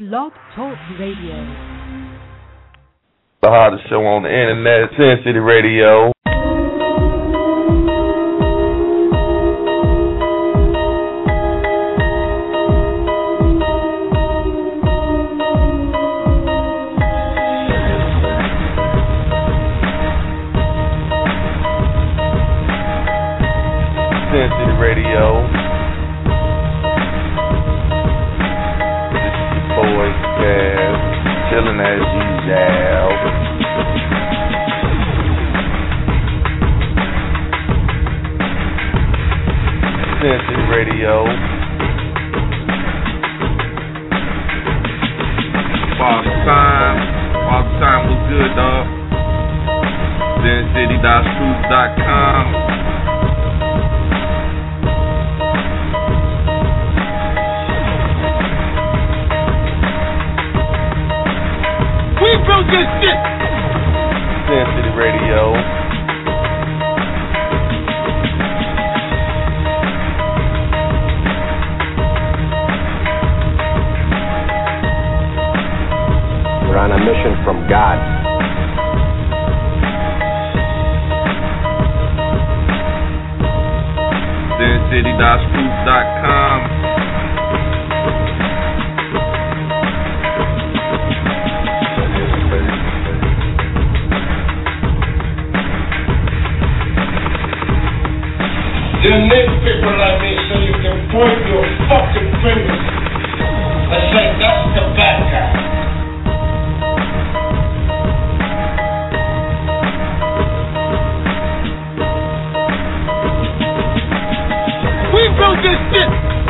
Blog Talk Radio. The hottest show on the internet, Sin City Radio. Sin City Radio. This is your boy Cass, chilling as usual. Sin City Radio. Father Time was good, dog. SinCity.Scoops.com. We built this shit. Sin City Radio. We're on a mission from God. SinCity.Scoops.com. You need people like me so you can point your fucking fingers and say that's the bad guy. We built this shit.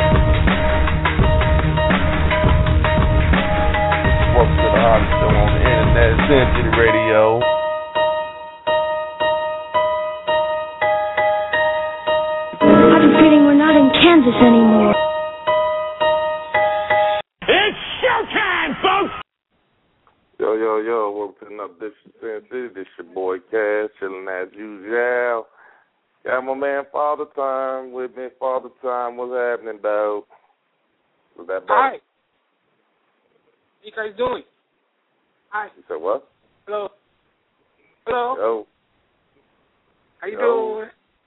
Welcome to the hottest show on the internet, Sin City Radio. We're not in Kansas anymore. It's showtime, folks! Yo, welcome to another edition of Sin City. This your boy Cass, chilling as usual. Got my man Father Time with me. Father Time, what's happening, dog? What's that, brother? Hi. How you guys doing? Hi. You said what? Hello. Yo. How you doing?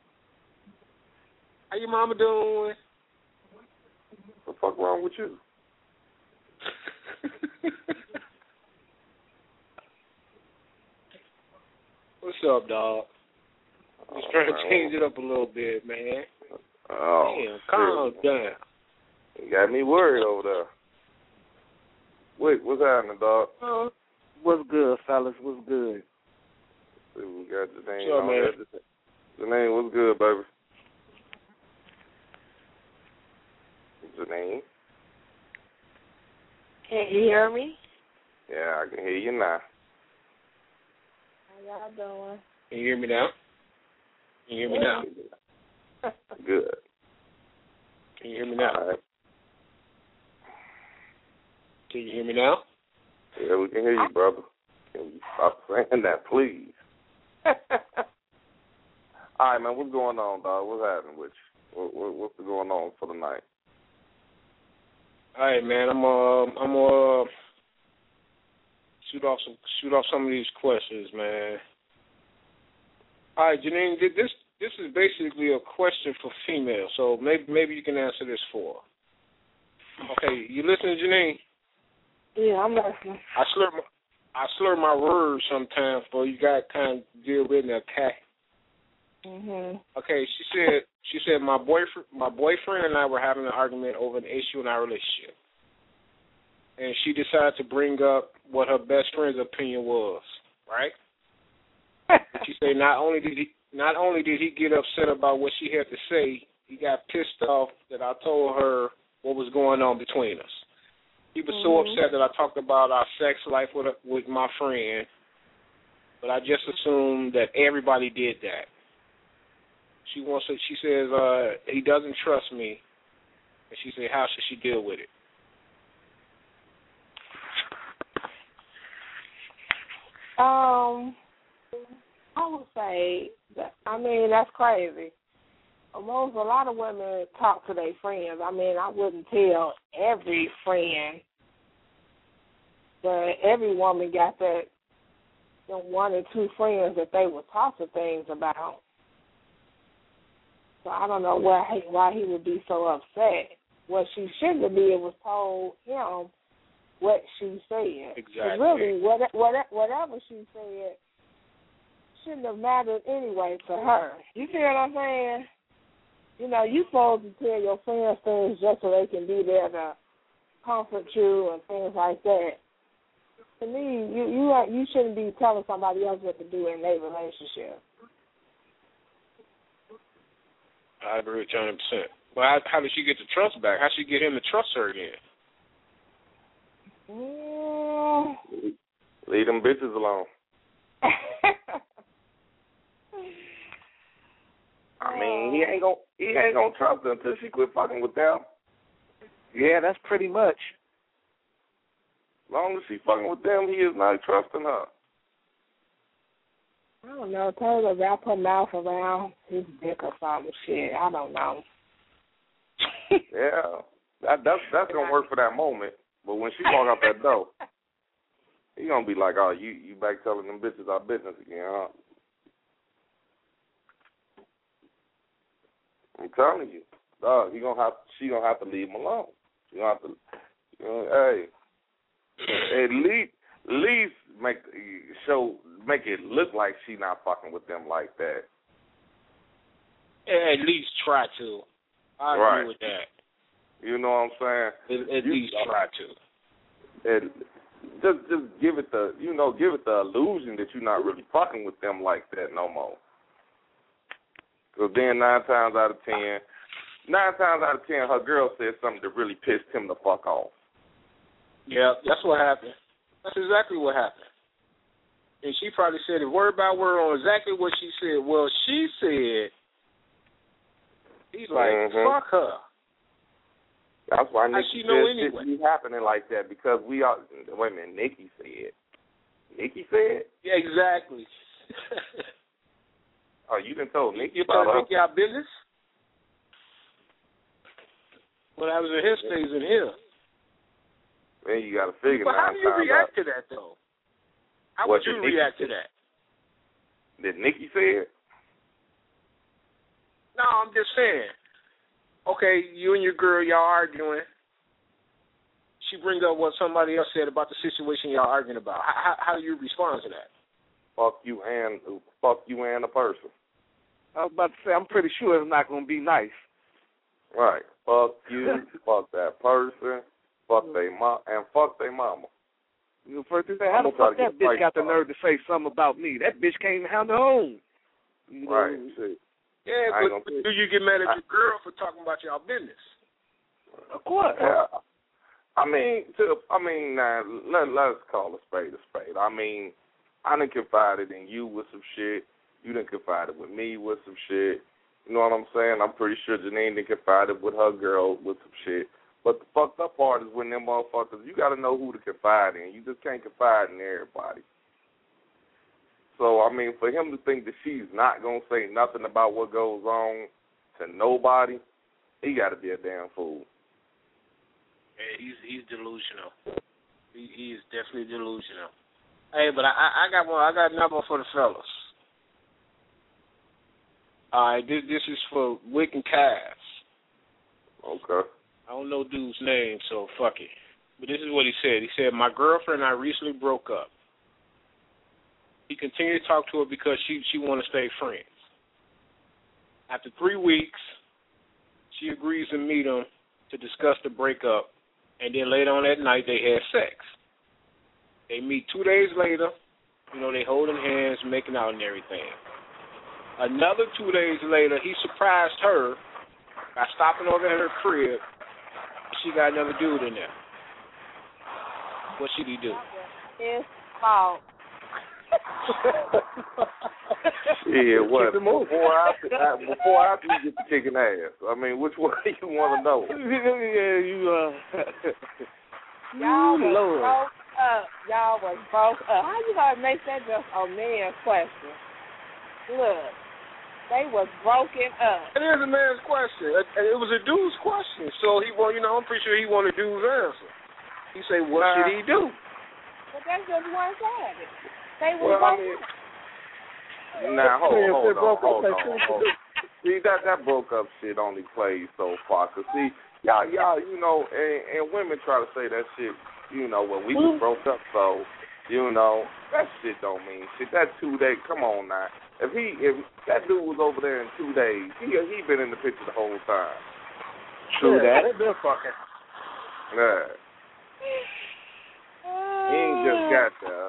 How your mama doing? What the fuck wrong with you? What's up, dog? Just trying to change it up a little bit, man. Oh, damn, calm down. You got me worried over there. Wait, what's happening, dog? What's good, fellas? What's good? See, we got Janine What's up, on man? there. Janine, what's good, baby? Janine? Can you hear me? Yeah, I can hear you now. How y'all doing? Can you hear me now? Can you hear me now? Good. Can you hear me now? All right. Can you hear me now? Yeah, we can hear you, brother. Can you stop saying that, please? All right, man, what's going on, dog? What's happening with you? What's going on for the night? All right, man. I'm shoot off some of these questions, man. All right, Janine, this is basically a question for females, so maybe you can answer this for her. Okay, you listening, Janine? Yeah, I'm listening. I slur my words sometimes, but you got to kind of deal with it, okay? Mhm. Okay, she said my boyfriend and I were having an argument over an issue in our relationship, and she decided to bring up what her best friend's opinion was, right? She said not only did he get upset about what she had to say, he got pissed off that I told her what was going on between us. He was so upset that I talked about our sex life with my friend, but I just assumed that everybody did that. She says he doesn't trust me, and she said, how should she deal with it? I would say, that's crazy. A lot of women talk to their friends. I wouldn't tell every friend But every woman got that one or two friends that they would talk to things about. So I don't know why he would be so upset. What she shouldn't have did was told him what she said. Exactly. Really, whatever she said shouldn't have mattered anyway to her. You see what I'm saying? You know, you supposed to tell your friends things just so they can be there to comfort you and things like that. To me, you shouldn't be telling somebody else what to do in their relationship. I agree with you 100%. Well, how did she get the trust back? How did she get him to trust her again? Leave them bitches alone. I mean, he ain't gonna trust her until she quit fucking with them. Yeah, that's pretty much. As long as she fucking with them, he is not trusting her. I don't know. Tell her to wrap her mouth around his dick or some shit. I don't know. Yeah, that's gonna work for that moment. But when she walk out that door, he gonna be like, "Oh, you back telling them bitches our business again, huh?" I'm telling you, dog. She gonna have to leave him alone. She gonna have to, hey, at least make it look like she not fucking with them like that. Yeah, at least try to. I agree with that. You know what I'm saying? At least try to. Just give it the illusion that you're not really fucking with them like that no more. Because then 9 times out of 10, her girl said something that really pissed him the fuck off. Yeah, that's what happened. That's exactly what happened. And she probably said it word by word on exactly what she said. Well, she said, he's like, fuck her. That's why Nikki she know anyway? Shit be happening like that because we are. Wait a minute, Nikki said. Nikki said? Yeah, exactly. Oh, you done told Nikki you about told Nikki our business? What happens in here stays in here. Man, you got to figure. But how do you react to that, though? How would you react to that? That Nikki said? No, I'm just saying. Okay, you and your girl, y'all arguing. She bring up what somebody else said about the situation y'all arguing about. How do you respond to that? Fuck you and the person. I was about to say, I'm pretty sure it's not going to be nice. Right. Fuck you, fuck that person, fuck they mom, and fuck they mama. You know, first thing, how the fuck that bitch got the nerve to say something about me? That bitch can't even handle her own. You know? Right. See. Yeah, but do you get mad at your girl for talking about y'all business? Of course. Yeah. Let's call a spade a spade. I mean, I done confided in you with some shit. You done confided with me with some shit. You know what I'm saying? I'm pretty sure Janine done confided with her girl with some shit. But the fucked up part is when them motherfuckers, you got to know who to confide in. You just can't confide in everybody. So, I mean, for him to think that she's not going to say nothing about what goes on to nobody, he got to be a damn fool. Yeah, he's delusional. He is definitely delusional. Hey, but I got one. I got another one for the fellas. All right, this is for Wick and Cass. Okay. I don't know dude's name, so fuck it. But this is what he said. He said, my girlfriend and I recently broke up. He continued to talk to her because she wanted to stay friends. After 3 weeks, she agrees to meet him to discuss the breakup, and then later on that night they had sex. They meet 2 days later. You know, they holding hands, making out and everything. Another 2 days later, he surprised her by stopping over at her crib. She got another dude in there. What should he do? His fault. Yeah, what? Before after you get the kicking ass. I mean, which one do you want to know? Y'all was broke up. Y'all was broke up. How you gonna make that just a man's question? Look, they was broken up. It is a man's question. It was a dude's question. So he, I'm pretty sure he wanted a dude's answer. He said, "What should he do?" But that's just one-sided. They was Well, I mean, now hold on. See, that broke up shit only plays so far. Cause see, y'all, you know, and women try to say that shit, you know, when we was broke up, so, you know, that shit don't mean shit. That 2 days, come on now. If that dude was over there in 2 days, he been in the picture the whole time. True that. They been fucking. Yeah. He ain't just got there.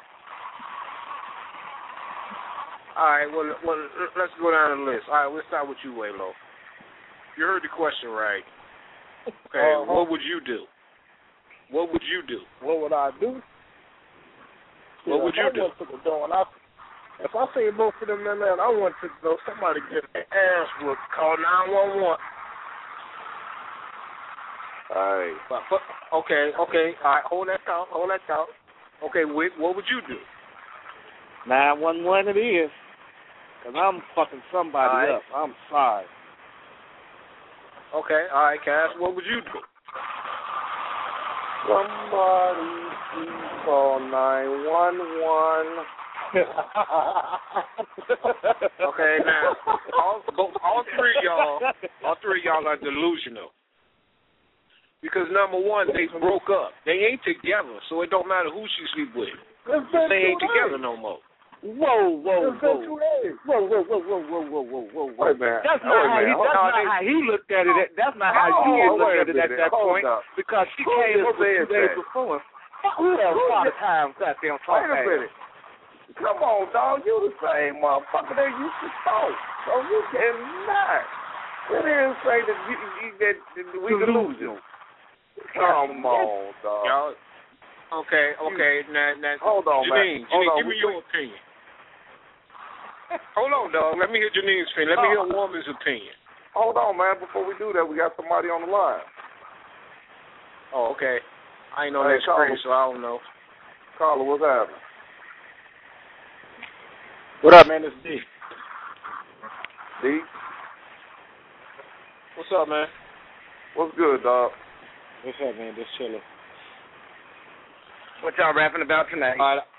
All right, well, let's go down the list. All right, we'll start with you, Waylo. You heard the question right. Okay, what would you do? What would you do? What would I do? What would you do? If I see both of them, man, I want to know somebody get their ass whooped. Call 911. All right. Okay. All right, hold that thought. Okay, what would you do? 911 it is. Because I'm fucking somebody up. I'm sorry. Okay, all right, Cass, what would you do? Somebody please call 911. Okay, now all three of y'all are delusional. Because number one, they broke up. They ain't together, so it don't matter who she sleep with. They ain't together no more. Whoa. Wait, man. That's not how he looked at it. That's not how you looked at it at that point. Because she came up 2 days before. Who else a lot of times goddamn talk? Wait a minute. Come on, dog. You the same motherfucker that used to talk. So you cannot. It didn't say that we delusional. Come on, dog. Y'all, okay. Now, hold on, Janine, man. Give me your opinion. Hold on, dog. Let me hear Janine's opinion. Let me hear a woman's opinion. Hold on, man. Before we do that, we got somebody on the line. Oh, okay. I ain't know that screen, so I don't know. Caller, what's happening? What up, man? It's D. D? What's up, man? What's good, dog? What's up, man? Just chilling. What y'all rapping about tonight? All right.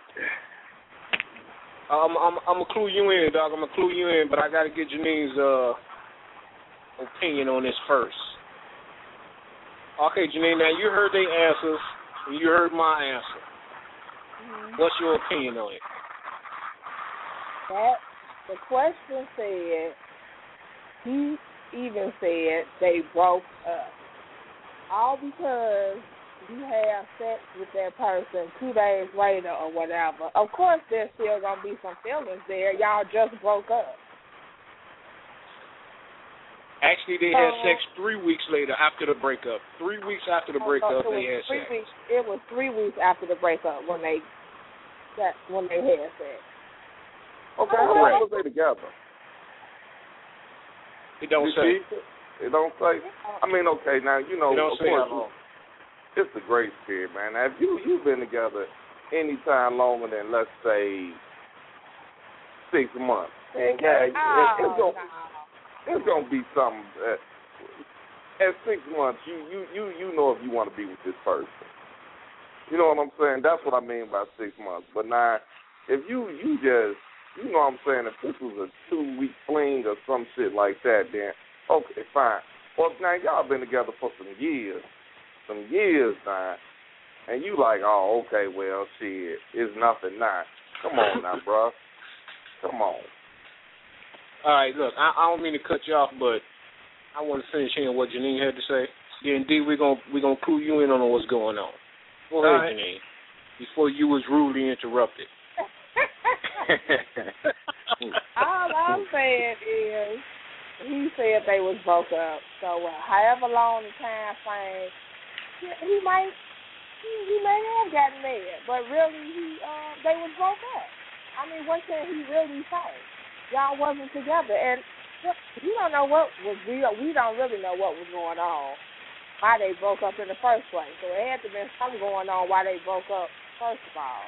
I'm gonna clue you in, dog. I'm gonna clue you in, but I gotta get Janine's opinion on this first. Okay, Janine. Now you heard their answers, and you heard my answer. Mm-hmm. What's your opinion on it? The question said, he even said they broke up. All because you have sex with that person 2 days later or whatever. Of course there's still going to be some feelings there. Y'all just broke up. Actually, they had sex 3 weeks later after the breakup. 3 weeks after the breakup, they had sex. It was 3 weeks after the breakup when they had sex. Okay, how was they together? It don't say. It don't say. I mean, okay, now, you know, of course, it's the grace period, man. Now, if you've been together any time longer than, let's say, 6 months, and it's gonna be something. At 6 months, you know if you want to be with this person. You know what I'm saying? That's what I mean by 6 months. But now, if you just, you know what I'm saying, if this was a 2-week fling or some shit like that, then okay, fine. Well, now y'all been together for some years now, and you like, oh, okay, well, shit, it's nothing now. Come on now, bro. Come on. All right, look, I don't mean to cut you off, but I want to finish hearing what Janine had to say. Then, D, we're gonna clue you in on what's going on. Go ahead, Janine, before you was rudely interrupted. All I'm saying is, he said they was broke up. So however long the time frame, he may have gotten mad, but really they was broke up. I mean, what can he really say? Y'all wasn't together, and you don't know what was real. We don't really know what was going on, why they broke up in the first place. So it had to been something going on why they broke up first of all.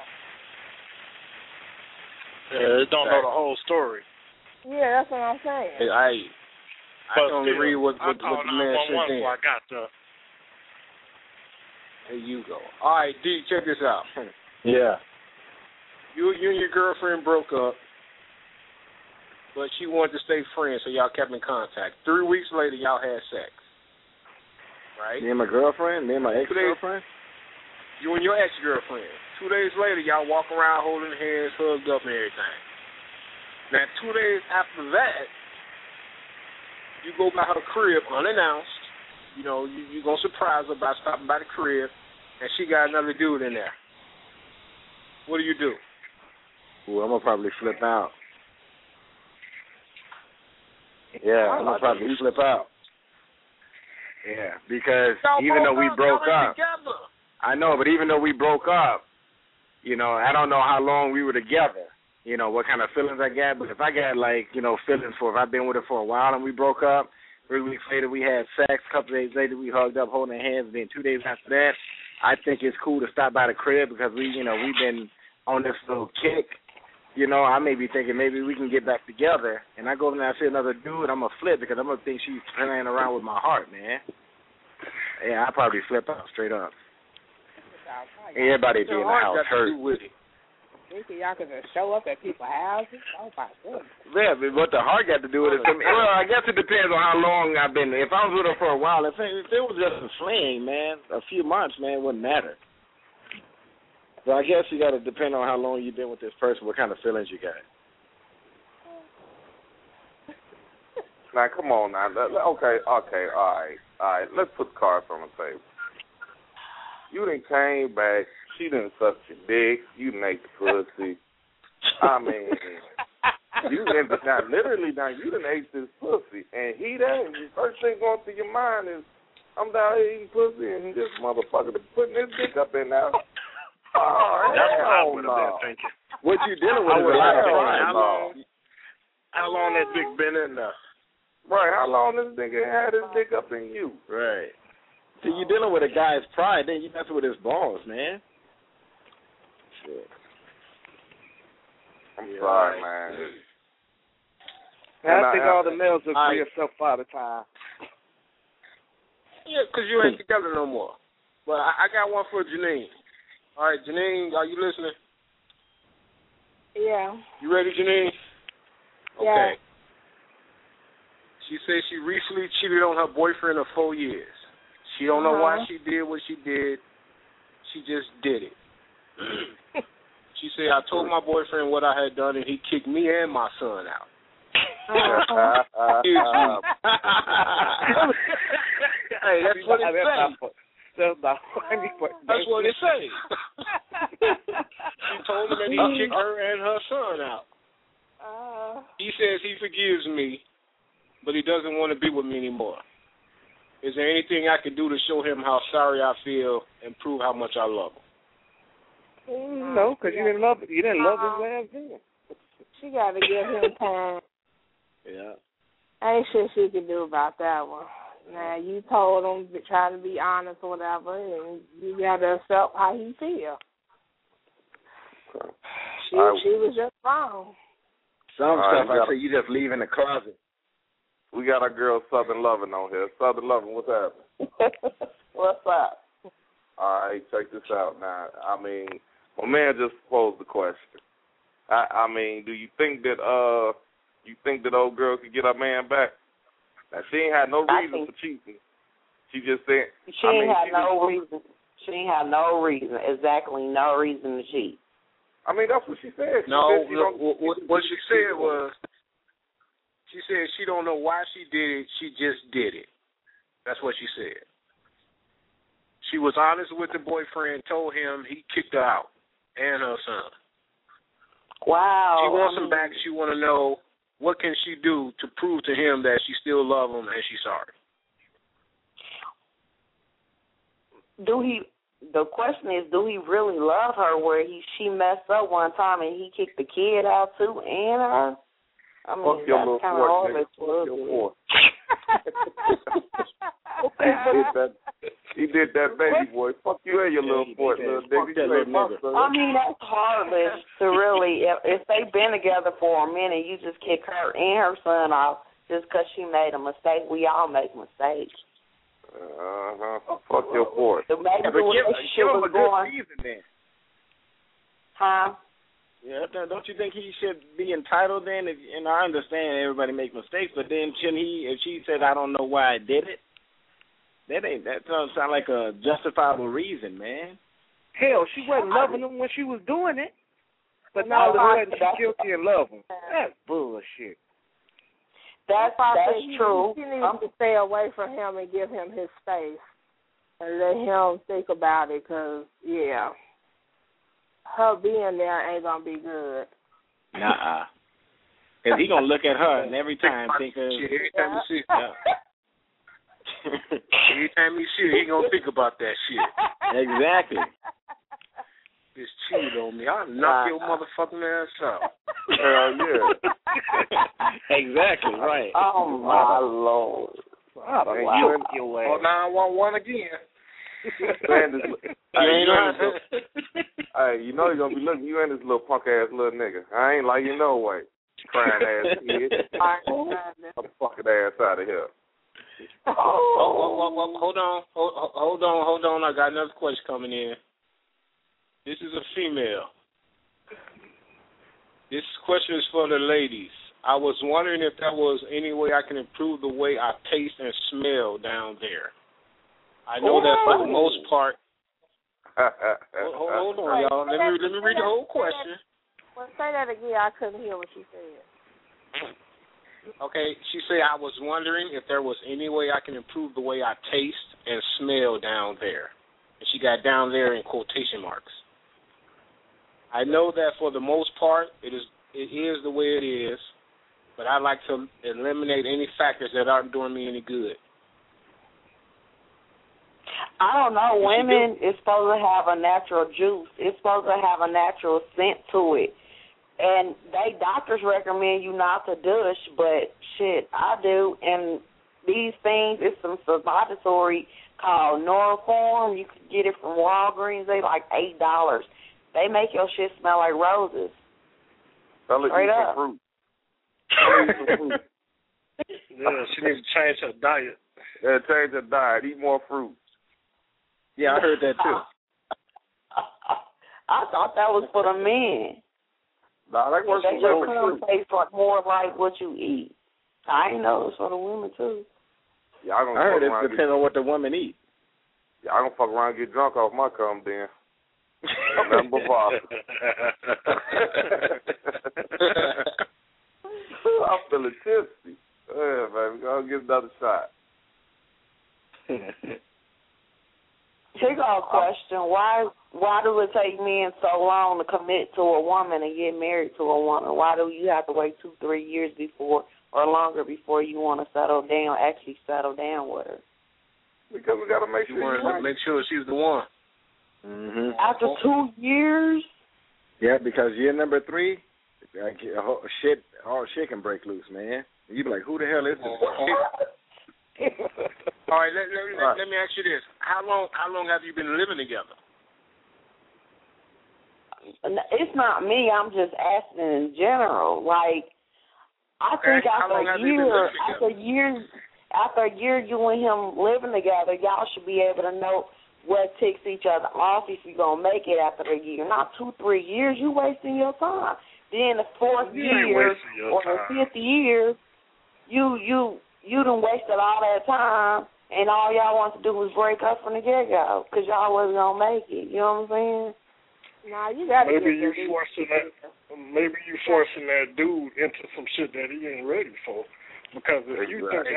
Yeah, they don't know the whole story. Yeah, that's what I'm saying. I can only read what the man said then. I got the. There you go. All right, D, check this out. Yeah. You and your girlfriend broke up, but she wanted to stay friends, so y'all kept in contact. 3 weeks later, y'all had sex. Right? Me and my girlfriend? Me and my ex-girlfriend? You and your ex-girlfriend. 2 days later, y'all walk around holding hands, hugged up and everything. Now, 2 days after that, you go by her crib unannounced. You know, you're going to surprise her by stopping by the crib, and she got another dude in there. What do you do? Well, I'm going to probably flip out. Yeah, I'm going to probably flip out. Yeah, because even though we broke up, I know, but even though we broke up, you know, I don't know how long we were together, you know, what kind of feelings I got, but if I got, like, you know, feelings for, if I've been with her for a while and we broke up, 3 weeks later we had sex, a couple days later we hugged up holding hands, and then 2 days after that, I think it's cool to stop by the crib because we've been on this little kick. You know, I may be thinking maybe we can get back together, and I go over there and I see another dude, I'm going to flip because I'm going to think she's playing around with my heart, man. Yeah, I'll probably flip out straight up. Everybody be in the house hurt. Y'all can just show up at people's houses. Oh, my goodness. Yeah, but what the heart got to do with it? Well, I guess it depends on how long I've been. If I was with her for a while, if it was just a fling, man, a few months, man, it wouldn't matter. So I guess you got to depend on how long you've been with this person, what kind of feelings you got. Now, come on now. Okay, all right. Let's put cards on the table. You done came back. She done sucked your dick. You done ate the pussy. I mean, you done ate this pussy. And the first thing going through your mind is, I'm down here eating pussy and this motherfucker putting his dick up in there. Oh, that's what I would have been thinking. What you dealing with is a lot of how long that dick been in there? Right, how long this nigga had his dick up in you? Right. See, you dealing with a guy's pride, then you messing with his balls, man. Shit. I'm sorry, man. I think all the males agree yourself all the time. Yeah, because you ain't together no more. But I got one for Janine. All right, Janine, are you listening? Yeah. You ready, Janine? Okay. Yeah. She said she recently cheated on her boyfriend of 4 years. She don't know why she did what she did. She just did it. She said, I told my boyfriend what I had done, and he kicked me and my son out. Hey, that's what it says. That's what it says. She told him that he kicked her and her son out. He says he forgives me, but he doesn't want to be with me anymore. Is there anything I can do to show him how sorry I feel and prove how much I love him? No, because you didn't love his last then. She got to give him time. Yeah. Ain't shit she can do about that one. Now, you told him to try to be honest or whatever, and you got to accept how he feel. She was just wrong. Some stuff I say you just leave in the closet. We got our girl Southern Lovin' on here. Southern Lovin', what's happening? What's up? All right, check this out now. I mean, my man just posed the question. I mean, do you think that old girl could get her man back? Now, she ain't had no reason for cheating. She just said she ain't had no reason. She ain't had no reason, exactly no reason to cheat. I mean, that's what she said. What she said was, she said she don't know why she did it. She just did it. That's what she said. She was honest with the boyfriend, told him he kicked her out and her son. Wow. She wants him back. She want to know what can she do to prove to him that she still loves him and she's sorry. The question is, do he really love her where she messed up one time and he kicked the kid out too and her? I mean, fuck your little fort, nigga. Fuck your fort. He did that, baby boy. Fuck you and your little fort, little nigga. I mean, that's heartless to really, if they've been together for a minute, you just kick her and her son off just because she made a mistake. We all make mistakes. Fuck your fort. Maybe the relationship was going. Huh? Yeah, don't you think he should be entitled then? And I understand everybody makes mistakes, but then shouldn't he? If she said, "I don't know why I did it," that doesn't sound like a justifiable reason, man. Hell, she wasn't loving him when she was doing it, but now all of a sudden she's guilty and love him. That's bullshit. That's true. She needs to stay away from him and give him his space and let him think about it, because, yeah, her being there ain't going to be good. Nuh-uh. Because he going to look at her and every time think of... Every time you see her. Every time you see her, he going to think about that shit. Exactly. This cheated on me. I'll knock your motherfucking ass out. Hell yeah. Exactly, right. Oh, my Lord. Wow. Oh, 911 again. Hey, you know you're going to be looking. You ain't this little punk-ass little nigga. I ain't like you no way. Crying-ass kid. I'm fucking ass out of here. Hold on. I got another question coming in. This is a female. This question is for the ladies. I was wondering if there was any way I can improve the way I taste and smell down there. I know that for the most part. Hold on, y'all. Let me read the whole question. Well, say that again. I couldn't hear what she said. Okay, she said I was wondering if there was any way I can improve the way I taste and smell down there. And she got down there in quotation marks. I know that for the most part it is the way it is, but I like to eliminate any factors that aren't doing me any good. I don't know. Women is supposed to have a natural juice. It's supposed to have a natural scent to it. And doctors recommend you not to douche, but shit, I do. And these things, it's some suppository called Noroform. You can get it from Walgreens. They like $8. They make your shit smell like roses. Straight up. Fruit. Yeah, she needs to change her diet. Yeah, change her diet. Eat more fruit. Yeah, I heard that too. I thought that was for the men. Nah, that works for women women too. Taste more like what you eat. I ain't know it's for the women too. Yeah, I heard it depends on what the women eat. Yeah, I'm gonna fuck around and get drunk off my cum then. Nothing but vodka. I'm feeling tipsy. Yeah, baby, go get another shot. Here's our question: Why do it take men so long to commit to a woman and get married to a woman? Why do you have to wait 2-3 years before or longer before you want to actually settle down with her? Because we got to make sure make sure she's the one. Mm-hmm. After 2 years? Yeah, because year number 3, all shit can break loose, man. You be like, who the hell is this? All right, let me ask you this: How long have you been living together? It's not me. I'm just asking in general. Like, I think after a year, you and him living together, y'all should be able to know what ticks each other off if you're gonna make it after a year. Not 2-3 years. You wasting your time. Then the 4th year or the 5th year, you done wasted all that time, and all y'all want to do was break up from the get-go because y'all wasn't going to make it. You know what I'm saying? Nah, you got to Maybe you forcing that dude into some shit that he ain't ready for. Because if you think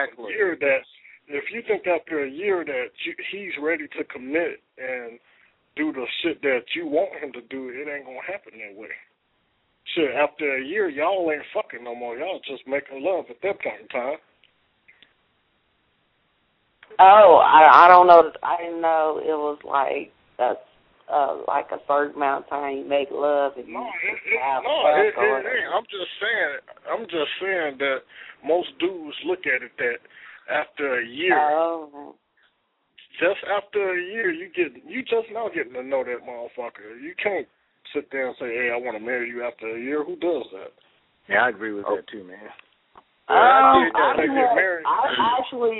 after a year that he's ready to commit and do the shit that you want him to do, it ain't going to happen that way. Shit, after a year, y'all ain't fucking no more. Y'all just making love at that point in time. Oh, I don't know. I didn't know it was like that's like a certain amount of time you make love and you have sex. I'm just saying that most dudes look at it that after a year, just after a year, you just now getting to know that motherfucker. You can't sit there and say, "Hey, I want to marry you after a year." Who does that? Yeah, I agree with that too, man. I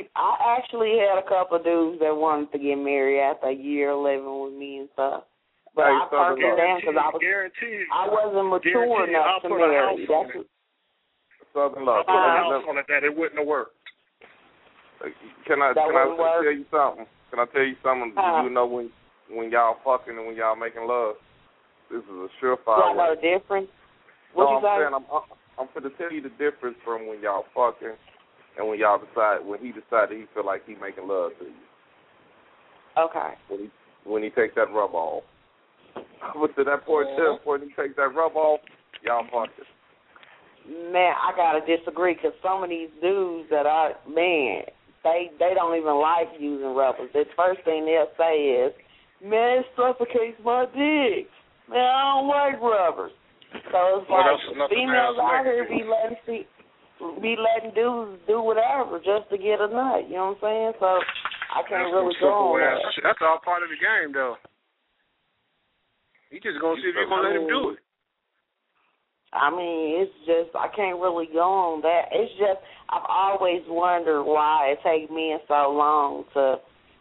actually had a couple of dudes that wanted to get married after a year living with me and stuff. But I turned it down because I wasn't mature enough to marry. That's Southern Love. On it that it wouldn't have worked. Can I tell you something? Can I tell you something? You know when y'all fucking and when y'all making love, this is a surefire way. Do I know the difference? I'm saying I'm going to tell you the difference from when y'all fucking and when he decided he feel like he making love to you. Okay. When he takes that rub off. But to that point, when he takes that rub off, y'all fucking. Man, I gotta disagree because some of these dudes that they don't even like using rubbers. The first thing they'll say is, "Man, it suffocates my dick. Man, I don't like rubbers." So it's like females out here be letting dudes do whatever just to get a nut. You know what I'm saying? So I can't really go on that. That's all part of the game, though. You just gonna see if you're gonna let him do it. I mean, it's just, I can't really go on that. It's just, I've always wondered why it takes men so long to,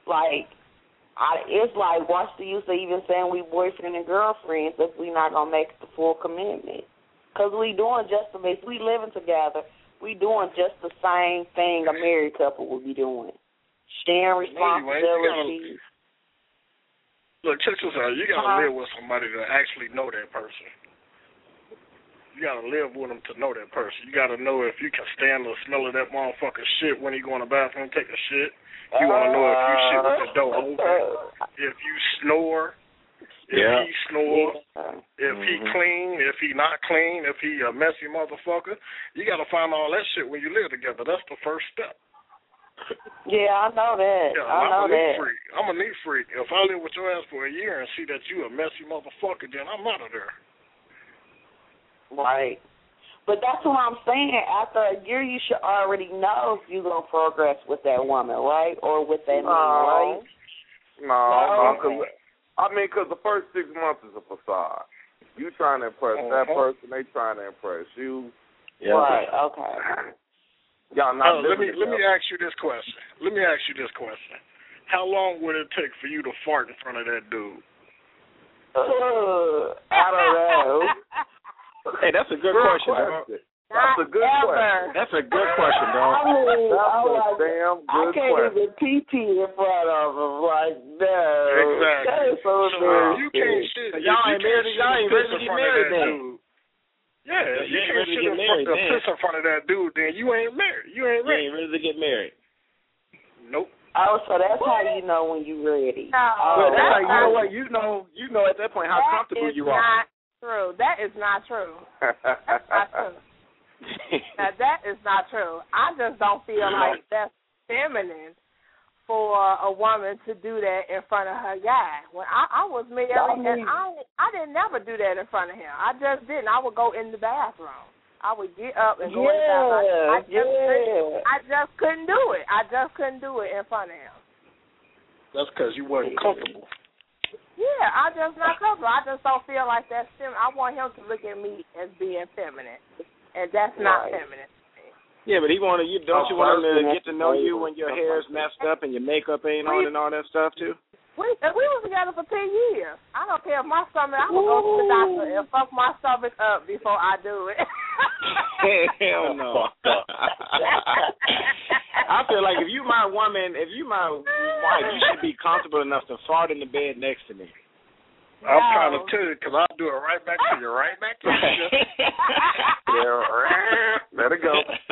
it's like, what's the use of even saying we boyfriend and girlfriends if we not going to make the full commitment? Because if we living together, we doing just the same thing a married couple would be doing. Sharing responsibilities. Look, check this out. You got to live with somebody to actually know that person. You got to live with them to know that person. You got to know if you can stand the smell of that motherfucking shit when you go in the bathroom and take a shit. You want to know if you shit with the door open, if you snore, if he snore, if he clean, if he not clean, if he a messy motherfucker. You got to find all that shit when you live together. That's the first step. Yeah, I know that. Yeah, I'm a neat freak. I'm a neat freak. If I live with your ass for a year and see that you a messy motherfucker, then I'm out of there. Right. But that's what I'm saying. After a year, you should already know if you're going to progress with that woman, right? Or with that man, right? No. Because the first 6 months is a facade. You trying to impress that person, they trying to impress you. Yeah. Right, okay. Y'all not let me ask you this question. How long would it take for you to fart in front of that dude? I don't know. Hey, that's a good question, dog. That's a good question. That's a good question, dog. I can't even PT in front of him like that. Exactly. That is so you can't shit. Y'all ain't ready to get married then. Yeah, you can't shit piss in front of that dude, then you ain't married. You ain't ready. You ain't ready to get married. Nope. Oh, so that's how you know when you're ready. Well, that's how you know what you know at that point how comfortable you are. True. That is not true. That's not true. Now, that is not true. I just don't feel like that's feminine for a woman to do that in front of her guy. When I was married, and I didn't never do that in front of him. I just didn't. I would go in the bathroom. I would get up and go in the bathroom. I just couldn't do it. I just couldn't do it in front of him. That's because you wasn't comfortable. Yeah, I'm just not comfortable. I just don't feel like that's feminine. I want him to look at me as being feminine, and that's not feminine. Yeah, but don't you want him to get to know you when your hair is messed up and your makeup ain't on and all that stuff too? We were together for 10 years. I don't care if my stomach. I will go to the doctor and fuck my stomach up before I do it. Hell no. I feel like if you my wife, you should be comfortable enough to fart in the bed next to me. I'm trying to tell you, because I'll do it right back to you, Yeah, let it go.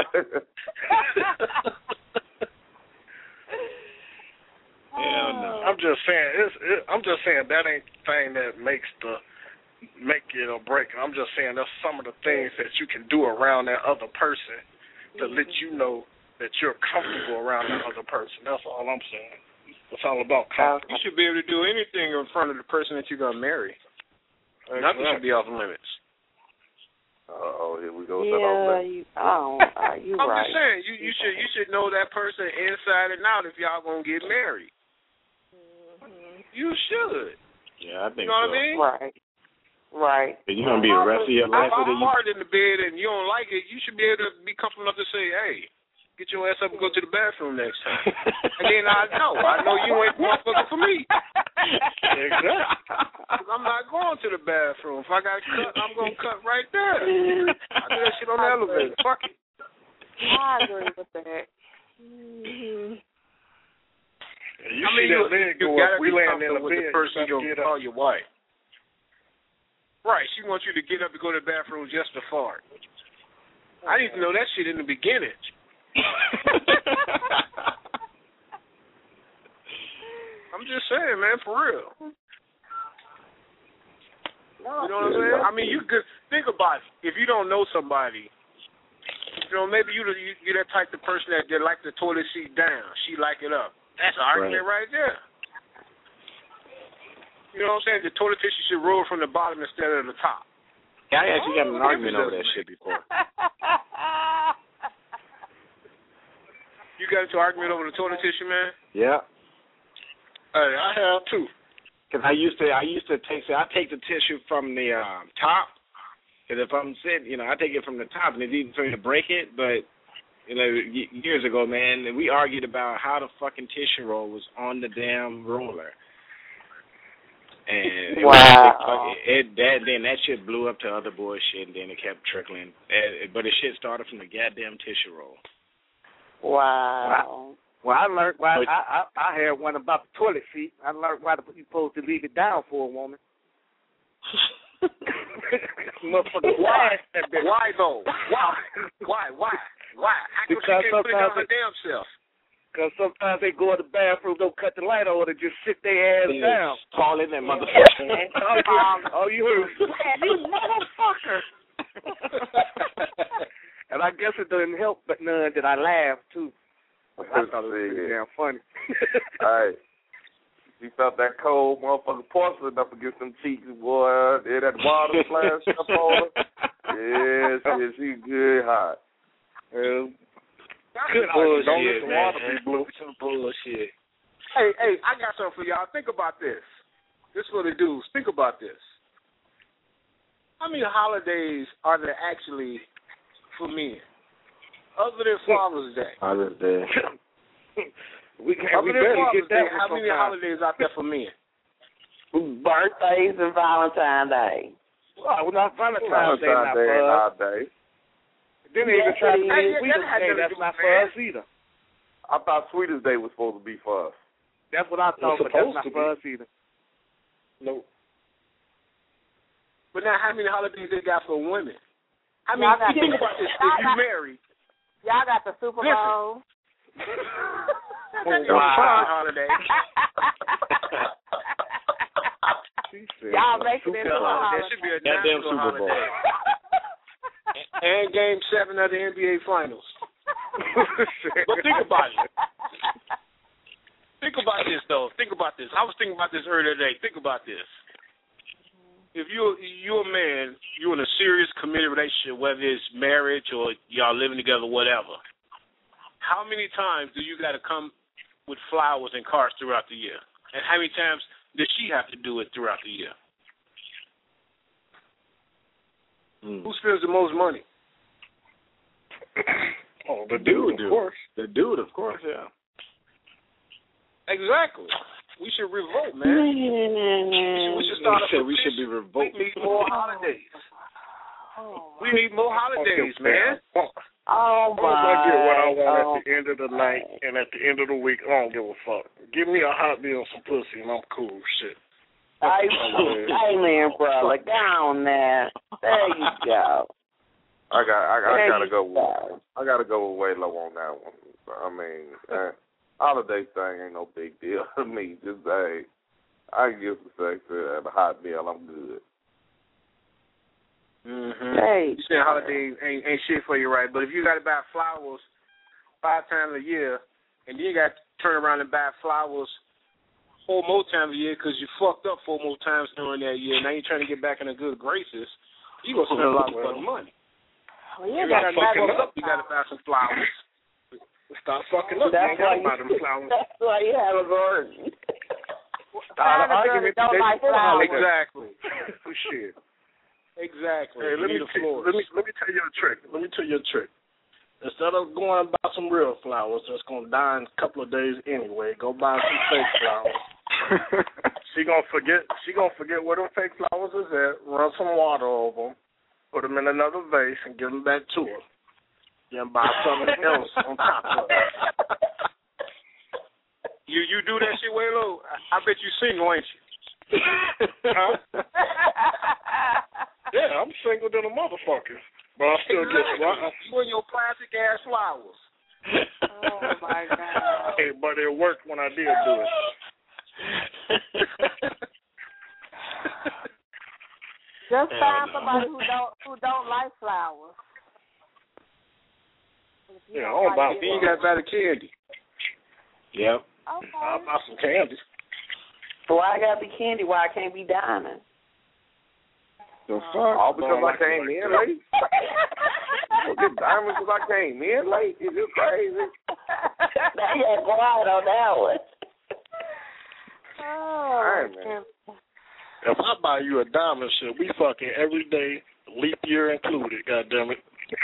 Hell no. I'm just saying that ain't the thing that make it or break it. I'm just saying that's some of the things that you can do around that other person to let you know that you're comfortable around that other person. That's all I'm saying. It's all about confidence. You should be able to do anything in front of the person that you're going to marry. Nothing should be off limits. Here we go. You're I'm right. just saying, you should know that person inside and out if y'all going to get married. Mm-hmm. You should. Yeah, I think so. You know what I mean? Right. You're going to be the rest of your life with it. If I'm hard in the bed and you don't like it, you should be able to be comfortable enough to say, hey, get your ass up and go to the bathroom next time. And then I know you ain't the motherfucker for me. Exactly. I'm not going to the bathroom. If I got to cut, I'm going to cut right there. I do that shit on the elevator. Fuck it. I agree with that. You gotta be comfortable with the person you'll call your wife. Right, she wants you to get up and go to the bathroom just to fart. I didn't know that shit in the beginning. I'm just saying, man, for real. You know what I'm saying? I mean, you could think about it. If you don't know somebody, maybe you're that type of person that like the toilet seat down. She like it up. That's an argument right there. You know what I'm saying? The toilet tissue should roll from the bottom instead of the top. Yeah, I actually got an argument over that shit before. You got into an argument over the toilet tissue, man? Yeah. Hey, I have too. Because I used to take the tissue from the top. Because if I'm sitting, I take it from the top, and it's easy for me to break it. But years ago, man, we argued about how the fucking tissue roll was on the damn roller. And then that shit blew up to other boy shit, and then it kept trickling. But the shit started from the goddamn tissue roll. Wow. Well, I learned why I had one about the toilet seat. I learned why you're supposed to leave it down for a woman. Motherfucker, why though? Why? How come she can't put it on her damn self? Because sometimes they go in the bathroom, don't cut the light on, and just sit their ass down. Calling that motherfucker. Oh, you heard? You motherfucker. And I guess it doesn't help but none that I laughed, too. I thought it was pretty damn funny. All right. She felt that cold motherfucker porcelain up against them cheeks, boy. Then that water splashed up on her. Yeah, she good hot. Good bullshit, don't let the water be blue. Some bullshit. Hey, I got something for y'all. Think about this. This is what it do. Think about this. How many holidays are there actually for men? Other than Father's Day. Father's Day. How many holidays out there for men? Birthdays and Valentine's Day. Well, not Valentine's Day, not day. Then they even try to say Sweetest Day. That's not for us either. I thought Sweetest Day was supposed to be for us. That's what I thought, but that's not for us either. No. But now, how many holidays they got for women? I mean, think about this. If you married. Y'all got the Super Bowl. Holiday. Y'all making it a holiday. That should be a national Super Bowl. And Game 7 of the NBA Finals. But think about it. Think about this, though. Think about this. I was thinking about this earlier today. Think about this. If you're a man, you're in a serious committed relationship, whether it's marriage or y'all living together, whatever, how many times do you got to come with flowers and cards throughout the year? And how many times does she have to do it throughout the year? Who spends the most money? Oh, the dude, of course. The dude, of course, yeah. Exactly. We should revolt, man. We should start a petition. We should be revolting. We need more holidays. We need more holidays, man. Oh, my. I get what I want at the end of the night and at the end of the week. I don't give a fuck. Give me a hot meal and some pussy, and I'm cool. Shit. Amen, brother. Down there. There you go. I gotta go with Waylo on that one. I mean, holiday thing ain't no big deal to me. Just I can give some sex and a hot meal. I'm good. Mm-hmm. Hey, you saying holidays ain't shit for you, right? But if you got to buy flowers 5 times a year, and then you got to turn around and buy flowers 4 more times a year because you fucked up 4 more times during that year. Now you're trying to get back in the good graces. You gonna spend a lot of fucking money. Well, you got to buy some flowers. Stop fucking up. That's why you buy them flowers. That's why you have a garden. Exactly. Shit. Exactly. Hey, let me tell you a trick. Instead of going and buy some real flowers that's gonna die in a couple of days anyway, go buy some fake flowers. She gonna forget where them fake flowers is at. Run some water over them, put them in another vase, and give them back to her. Then buy something else on top of it. You do that shit, Waylo? I bet you single, ain't you? Huh? Yeah, I'm single than a motherfucker, but I still get right. You and your plastic ass flowers. Oh my God! Hey, but it worked when I did do it. Just find somebody who don't like flowers. Yeah, I don't buy. You got better candy. Yep. Okay. I'll buy some candy. So why I gotta be candy? Why I can't be diamond? The fuck? All because I came in late? Don't get diamonds because I came in late? Is you crazy? Now you got quiet on that one. Oh, man. If I buy you a diamond shit, we fucking every day, leap year included, goddammit.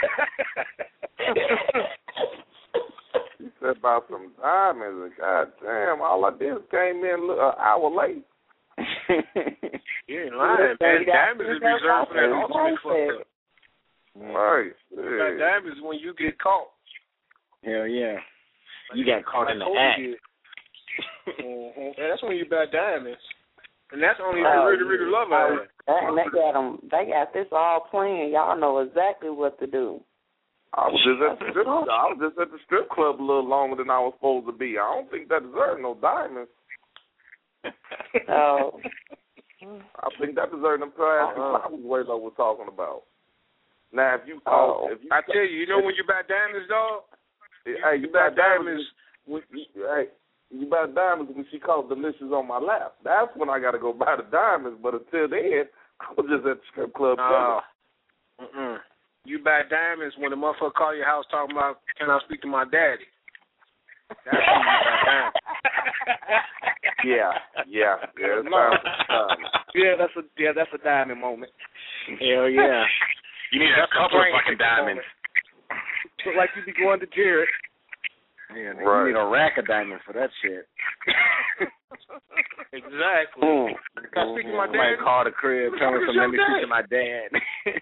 You said about some diamonds, and goddamn, all I did was came in an hour late. You ain't lying, man. Diamonds is reserved for that ultimate fuck up. Right. Diamonds is when you get caught. Hell yeah. You got caught in the act. Yeah, that's when you buy diamonds. And that's only if you really love her. And they got this all planned. Y'all know exactly what to do. I was just at the strip club a little longer than I was supposed to be. I don't think that deserved no diamonds. Oh. I think that deserved them plastic flowers Waylo was talking about. Now, if you I tell you, you know when you buy diamonds, dog? Hey, you buy diamonds. You buy diamonds when she called delicious on my lap. That's when I got to go buy the diamonds. But until then, I was just at the strip club. You buy diamonds when the motherfucker call your house talking about, can I speak to my daddy? That's when you buy diamonds. That's a diamond moment. Hell yeah. You need a couple of fucking diamonds. Look like you be going to Jared. Yeah, right. You need a rack of diamonds for that shit. Exactly. Can I speak to my dad? Might call the crib, tell me let me speak to my dad.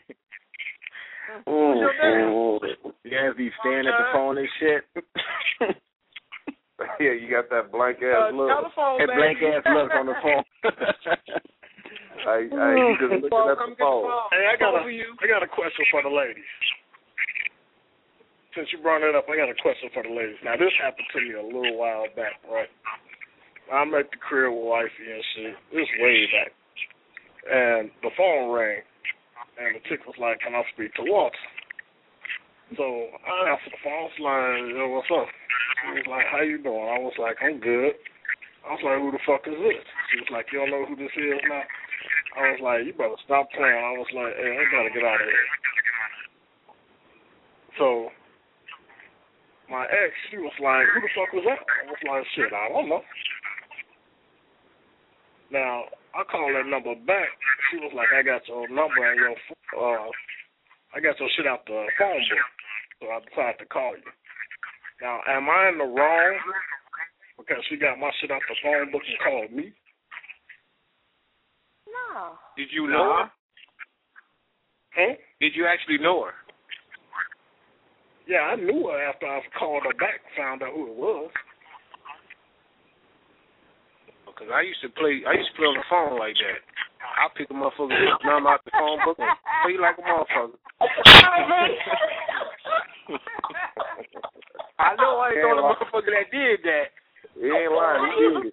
Who's your dad? Yeah, be staring at the phone and shit. Yeah, you got that blank ass look. That blank ass look on the phone. Hey, you just looking at the phone. Hey, I got a question for the ladies. Since you brought it up, I got a question for the ladies. Now, this happened to me a little while back, right? I'm at the crib with wifey and shit. This way back. And the phone rang, and the chick was like, can I speak to Walter? So I answered the phone line, what's up? She was like, how you doing? I was like, I'm good. I was like, who the fuck is this? She was like, you don't know who this is now? I was like, you better stop playing. I was like, hey, I gotta get out of here. So my ex, she was like, who the fuck was that? I was like, shit, I don't know. Now, I called that number back. She was like, I got your number and I got your shit out the phone book. So I decided to call you. Now, am I in the wrong because she got my shit out the phone book and called me? No. Did you know her? Huh? Did you actually know her? Yeah, I knew her after I called her back and found out who it was. Because I used to play on the phone like that. I'll pick a motherfucker's number out the phone book and play like a motherfucker. I know I ain't the only motherfucker that did that. You ain't lying. You did it.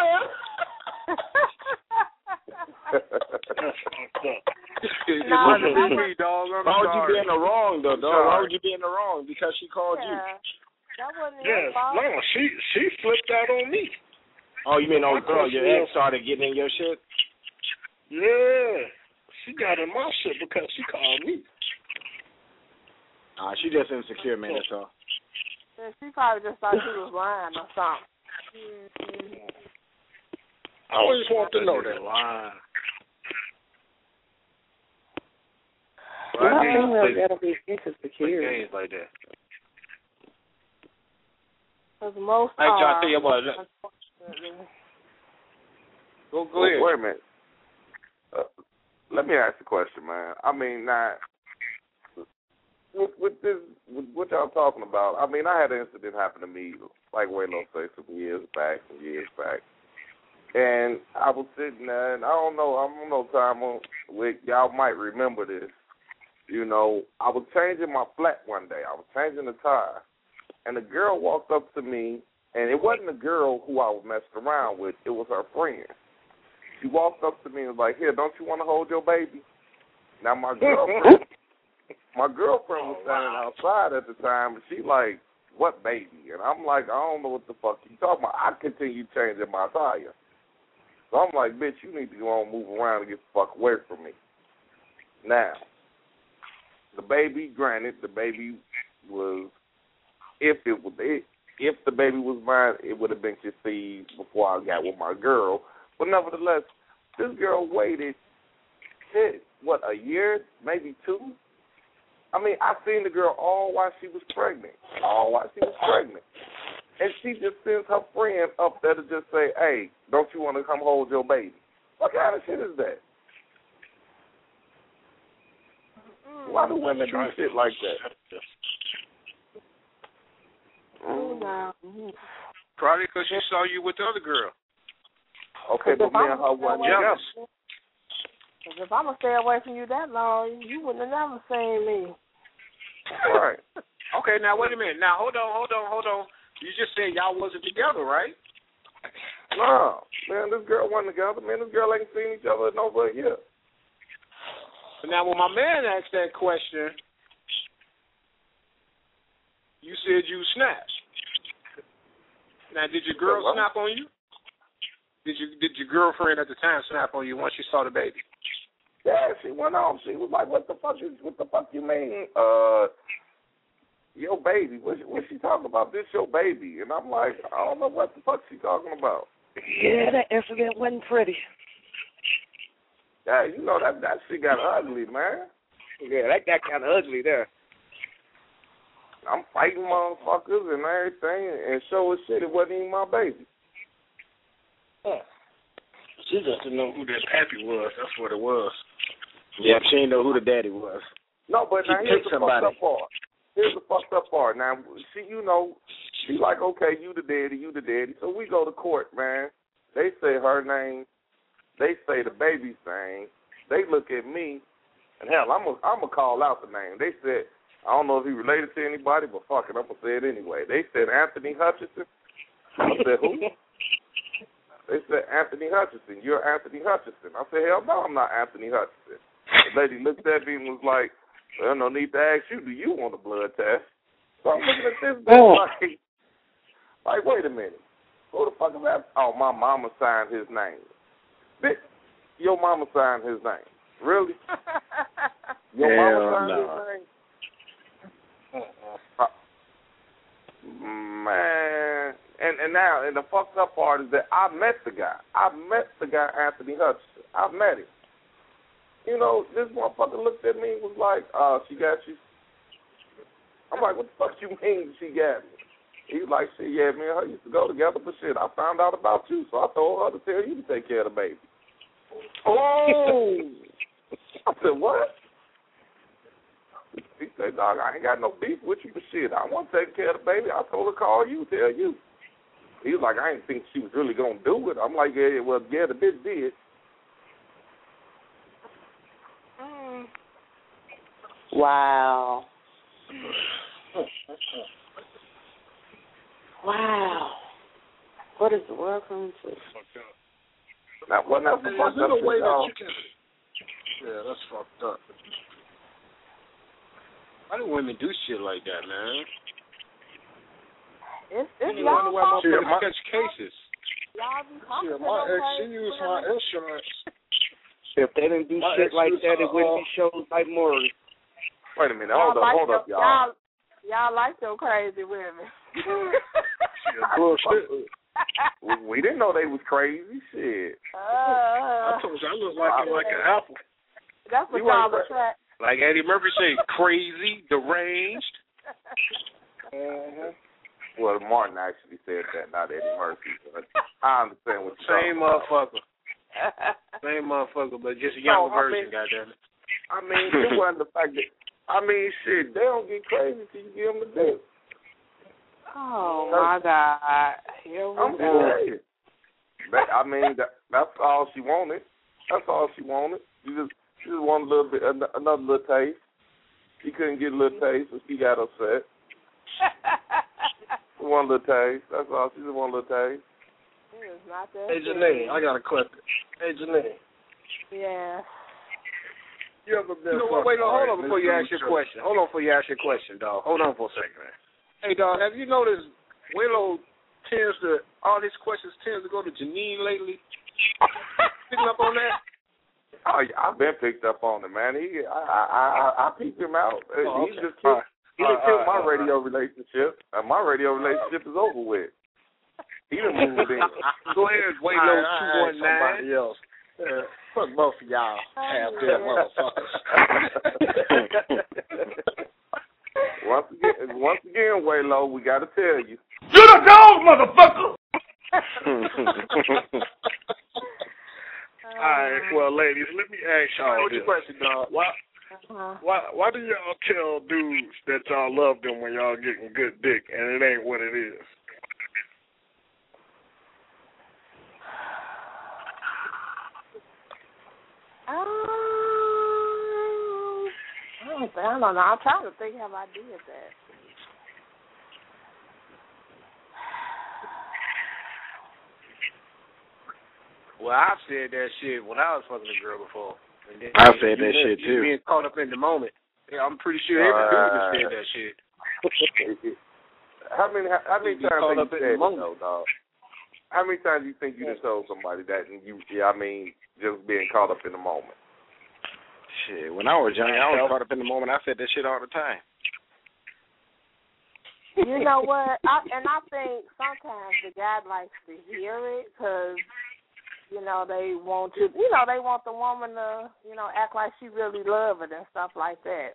Why would you be in the wrong, though, dog? Why would you be in the wrong? Because she called you. That wasn't Yes, no, she flipped out on me. Oh, you mean old girl, your ex started getting in your shit? Yeah, she got in my shit because she called me. She just insecure, man, that's all. Yeah, she probably just thought she was lying or something. I always want to know that. Line. I gotta be insecure. Games like that. Because most I tell you what. Go ahead. Wait a minute. Let me ask you a question, man. I mean, now, with what y'all talking about, I mean, I had an incident happen to me, like Waylo said, some years back. And I was sitting there, and I don't know, Time, y'all might remember this. You know, I was changing my flat one day. I was changing the tire, and a girl walked up to me, and it wasn't a girl who I was messing around with. It was her friend. She walked up to me and was like, "Here, don't you want to hold your baby?" Now, my girlfriend was standing outside at the time, and she like, "What baby?" And I'm like, "I don't know what the fuck you talking about." I continue changing my tire. So I'm like, "Bitch, you need to go on, move around and get the fuck away from me." Now, the baby, granted, the baby was, if the baby was mine, it would have been conceived before I got with my girl. But nevertheless, this girl waited, a year, maybe 2? I mean, I seen the girl all while she was pregnant. And she just sends her friend up there to just say, "Hey, don't you want to come hold your baby?" What kind of shit is that? Why do women do shit like that? Probably because she saw you with the other girl. Okay, but me and her wasn't jealous. Because if I'm going to stay away from you that long, you wouldn't have never seen me. Right. Okay, now wait a minute. Now, hold on. You just said y'all wasn't together, right? No. Man, this girl wasn't together. Man, this girl ain't seen each other in over a year. Now, when my man asked that question, you said you snapped. Now, did your girl snap on you? Did your girlfriend at the time snap on you once you saw the baby? Yeah, she went off. She was like, what the fuck you mean, your baby? What she talking about? This your baby? And I'm like, I don't know what the fuck she talking about. Yeah, that incident wasn't pretty. Yeah, you know, that shit got ugly, man. Yeah, that got kind of ugly there. I'm fighting motherfuckers and everything and showing shit. It wasn't even my baby. She just didn't know who that pappy was. That's what it was. Yeah, she didn't know who the daddy was. No, but now here's the fucked up part. Here's the fucked up part. Now, she like, okay, you the daddy. So we go to court, man. They say her name. They say the baby's name. They look at me, and hell, I'm gonna call out the name. They said, I don't know if he related to anybody, but fuck it, I'm gonna say it anyway. They said Anthony Hutchinson. I said, who? They said, Anthony Hutchinson. You're Anthony Hutchinson. I said, hell no, I'm not Anthony Hutchinson. The lady looked at me and was like, well, no need to ask you, do you want a blood test? So I'm looking at this bitch like, wait a minute. Who the fuck is that? Oh, my mama signed his name. Bitch, your mama signed his name. Really? Your mama signed his name? Man, and now, and the fucked up part is that I met the guy. Anthony Hutchinson. I met him. You know, this motherfucker looked at me and was like, she got you. I'm like, what the fuck you mean she got me? He was like, shit, yeah, me and her used to go together, but shit, I found out about you, so I told her to tell you to take care of the baby. Oh! I said, what? He said, dog, I ain't got no beef with you, but shit, I want to take care of the baby. I told her to call you, tell you. He was like, I didn't think she was really going to do it. I'm like, yeah, well, yeah, the bitch did. Wow. Wow. What is the world coming to? Now, what else is fucked up? Yeah, that's fucked up. Why do women do shit like that, man? It's y'all fault. Catch cases. Y'all be Yeah, my ex, she used my insurance. If they didn't do shit like that, it wouldn't be shows like Maury. Wait a minute, hold up, y'all. Y'all like them crazy women. Bullshit. We didn't know they was crazy. Shit. I told you I look like an apple. That's what y'all attract. Like Eddie Murphy said, crazy, deranged. Well, Martin actually said that, not Eddie Murphy. But I understand what you're saying. Same motherfucker. Same motherfucker, but just a younger version, goddammit. I mean, it wasn't the fact that, shit, they don't get crazy till you give them a dick. Oh, my God. Here we go. I mean, that's all she wanted. That's all she wanted. She just wanted a little bit, another little taste. She couldn't get a little taste, so she got upset. One little taste. That's all. She just wanted a little taste. It is not that. Hey, Janae, I got a question. Hey, Janae. Yeah. You ever been? Wait, hold on before you ask your question. Hold on before you ask your question, dog. Hold on for a second, man. Hey, dog, have you noticed Willow all his questions tends to go to Janine lately? Picking up on that? Oh, yeah, I've been picked up on it, man. I peeped him out. Oh, he just killed my radio relationship. My radio relationship is over with. He done moved in. Go ahead, Willow 219. Somebody else. Fuck both of y'all. Half dead motherfuckers. Once again, Waylo, we got to tell you. You're the dog, motherfucker! All right, well, ladies, let me ask y'all What's your question, dog? Why do y'all tell dudes that y'all love them when y'all getting good dick and it ain't what it is? I don't know. I'm trying to think how I did that. Well, I've said that shit when I was fucking a girl before. And then, I've said that shit too. Being caught up in the moment. Yeah, I'm pretty sure every dude has said that shit. How many times have you said though, dog? How many times do you think you just told somebody that and just being caught up in the moment? Shit, when I was young, I was caught up in the moment. I said that shit all the time. You know what? I think sometimes the guy likes to hear it because, they want the woman to, act like she really loves it and stuff like that.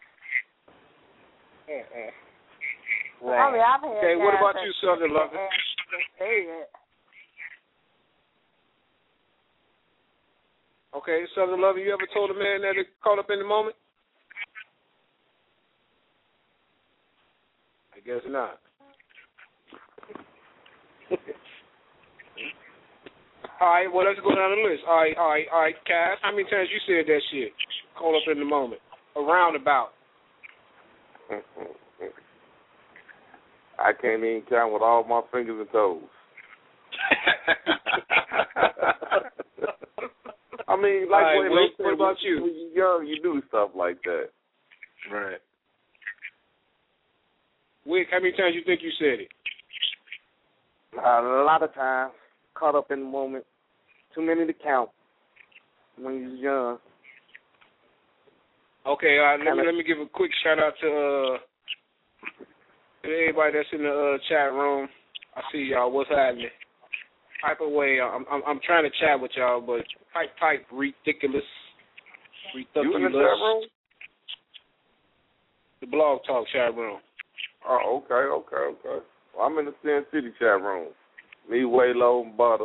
Right. I mean, I've had okay, what about you, Southern Lover? Okay, Southern Lover, you ever told a man that is caught up in the moment? I guess not. All right, well, let's go down the list. All right, Cass, how many times you said that shit? Caught up in the moment. Around about. I can't even count with all my fingers and toes. I mean, like right, what about you? When you're young, you do stuff like that. Right. Wick, how many times you think you said it? A lot of times. Caught up in the moment. Too many to count when you're young. Okay, let me give a quick shout out to everybody that's in the chat room. I see y'all. What's happening? Type away. I'm trying to chat with y'all, but type ridiculous. You in the chat room? The Blog Talk chat room. Oh, okay. Well, I'm in the Sin City chat room. Me, Waylo, and Butter.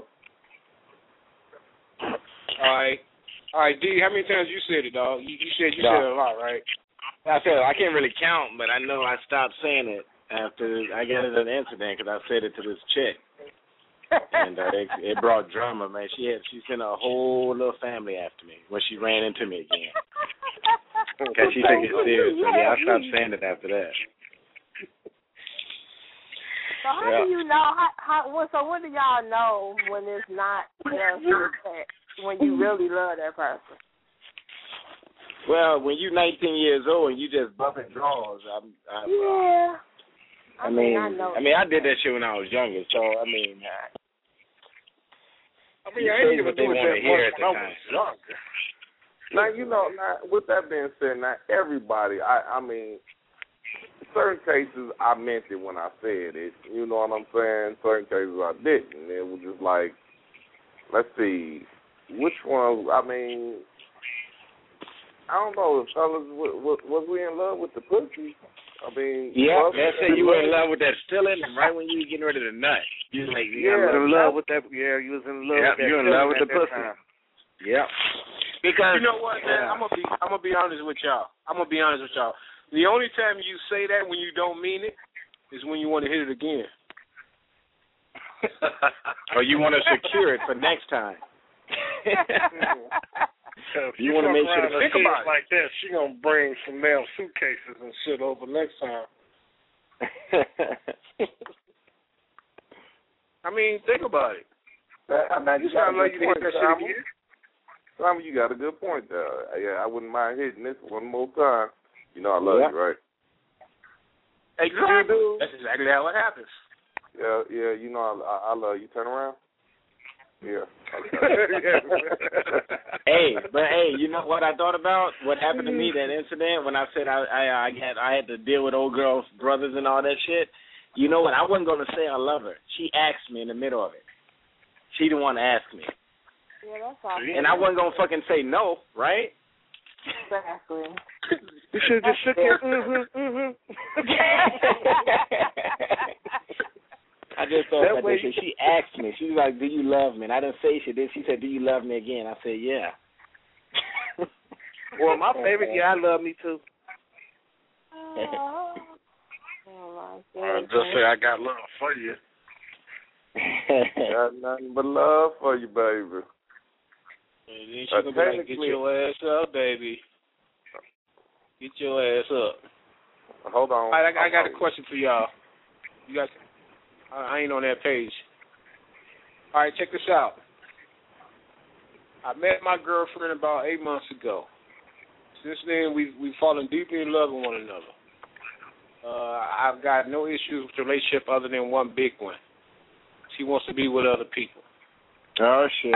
All right, D, how many times you said it, dog? You said you said it a lot, right? I said I can't really count, but I know I stopped saying it after I got into an incident because I said it to this chick. And it brought drama, man. She sent a whole little family after me when she ran into me again. Because she took it serious. So, yeah, I stopped saying it after that. So how do you know? So when do y'all know when it's not when you really love that person? Well, when you're 19 years old and you just bumping draws, I did that shit when I was younger. So I ain't even doing that much when I was younger. Now, with that being said, not everybody, I mean, certain cases I meant it when I said it. You know what I'm saying? Certain cases I didn't. It was just like, let's see, which one, I mean, I don't know, fellas, was we in love with the pussy? I mean, yeah, that's it. You were in love with that stealing right when you were getting ready to nut. You was in love with that. Yeah, you was in love. with that. You're in love with the pussy. Yep. Because you know what, man? I'm gonna be honest with y'all. The only time you say that when you don't mean it is when you want to hit it again. Or you want to secure it for next time. You want to make sure to think about it like that. She gonna bring some damn suitcases and shit over next time. I mean, think about it. You got a good point there. Yeah, I wouldn't mind hitting this one more time. You know I love you, right? Exactly. That's exactly how it happens. Yeah. You know I love you. Turn around. Yeah. Hey, you know what I thought about? What happened to me, that incident when I said I had to deal with old girls' brothers and all that shit. You know what? I wasn't going to say I love her. She asked me in the middle of it. She didn't want to ask me. Yeah, that's awesome. And I wasn't going to fucking say no, right? Exactly. You should have just shook it. I just thought that way. She asked me. She was like, "Do you love me?" And I didn't say she did. She said, "Do you love me again?" I said, "Yeah." Well, my favorite, I love me too. I just say I got love for you. Got nothing but love for you, baby. And then she gonna be like, "Get your ass up, baby. Get your ass up." Hold on. All right, I got a question for y'all. You guys, I ain't on that page. All right, check this out. I met my girlfriend about 8 months ago. Since then, we've fallen deeply in love with one another. I've got no issues with the relationship other than one big one. She wants to be with other people. Oh, shit.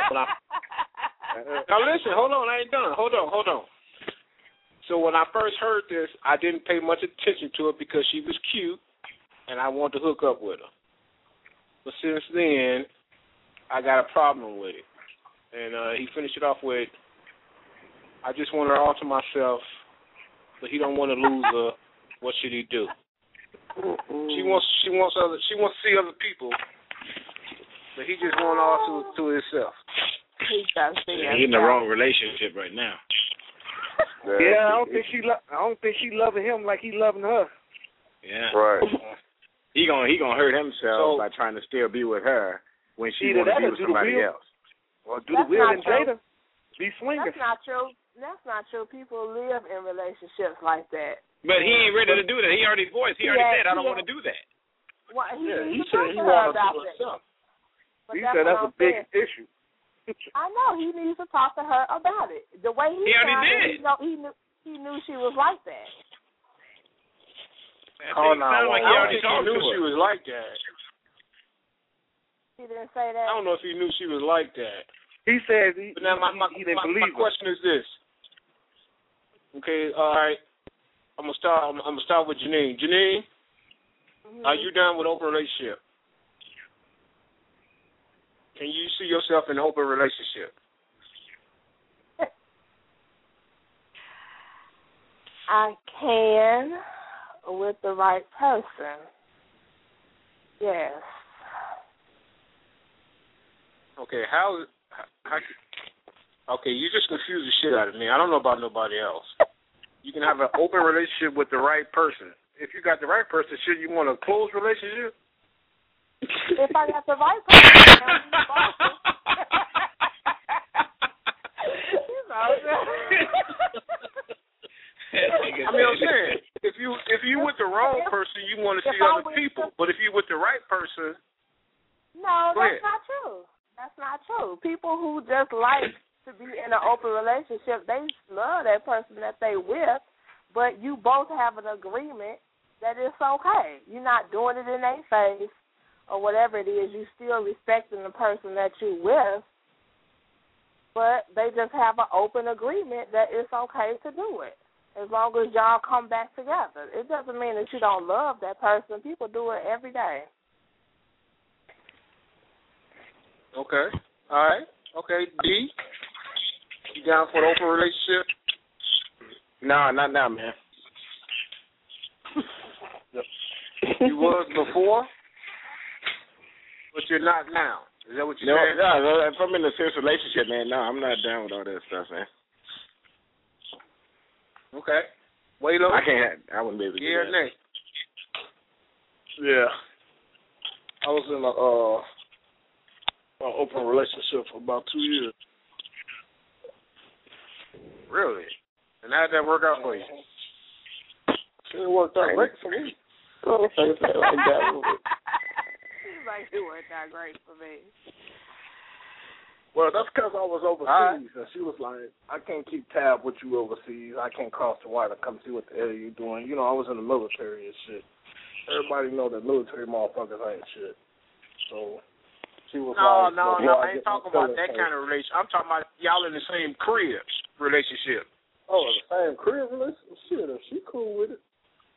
Now, listen, hold on. I ain't done. Hold on. So when I first heard this, I didn't pay much attention to it because she was cute, and I wanted to hook up with her. But since then, I got a problem with it. And he finished it off with, "I just want her all to myself, but he don't want to lose her. What should he do?" She wants to see other people, but he just wants all to himself. He's in the wrong relationship right now. Yeah, I don't think she loving him like he loving her. Yeah. Right. He gonna hurt himself by trying to still be with her when she wants to be with somebody else. Or do the wheel and Jada be swinging. That's not true. People live in relationships like that. But he ain't ready to do that. He already voiced. He already said, "I don't want to do that." Well, he said he wanted to do himself. He said that's a big issue. I know he needs to talk to her about it. The way he already did. He knew she was like that. Oh no! I don't think he knew she was like that. He didn't say that. I don't know if he knew she was like that. He said he didn't believe her. My question is this. Okay, all right. I'm gonna start with Janine. Janine, are you done with open relationship? Can you see yourself in an open relationship? I can, with the right person. Yes. Okay, how okay, you just confused the shit out of me. I don't know about nobody else. You can have an open relationship with the right person. If you got the right person, should you want a closed relationship? If I got the right person, I mean, I'm saying, if you with the wrong person, you want to see other people. But if you with the right person, no, that's not true. That's not true. People who just like to be in an open relationship, they love that person that they with, but you both have an agreement that it's okay. You're not doing it in their face or whatever it is. You still respecting the person that you with, but they just have an open agreement that it's okay to do it as long as y'all come back together. It doesn't mean that you don't love that person. People do it every day. Okay. All right. Okay. D, you down for an open relationship? No, not now, man. You was before? But you're not now. Is that what you're saying? No, if I'm in a serious relationship, man, no, I'm not down with all that stuff, man. Okay. Wait up. I wouldn't be able to do that. Yeah or nay? Yeah. I was in an open relationship for about 2 years. Really? And how did that work out for you? It worked out great for me. Seems like it worked out great for me. Well, that's because I was overseas, and she was like, I can't keep tab with you overseas. I can't cross the water and come see what the hell you're doing. You know, I was in the military and shit. Everybody know that military motherfuckers ain't shit. So she was No, I ain't talking about that kind of relationship. I'm talking about y'all in the same crib relationship. Oh, the same crib relationship? Shit, if she cool with it.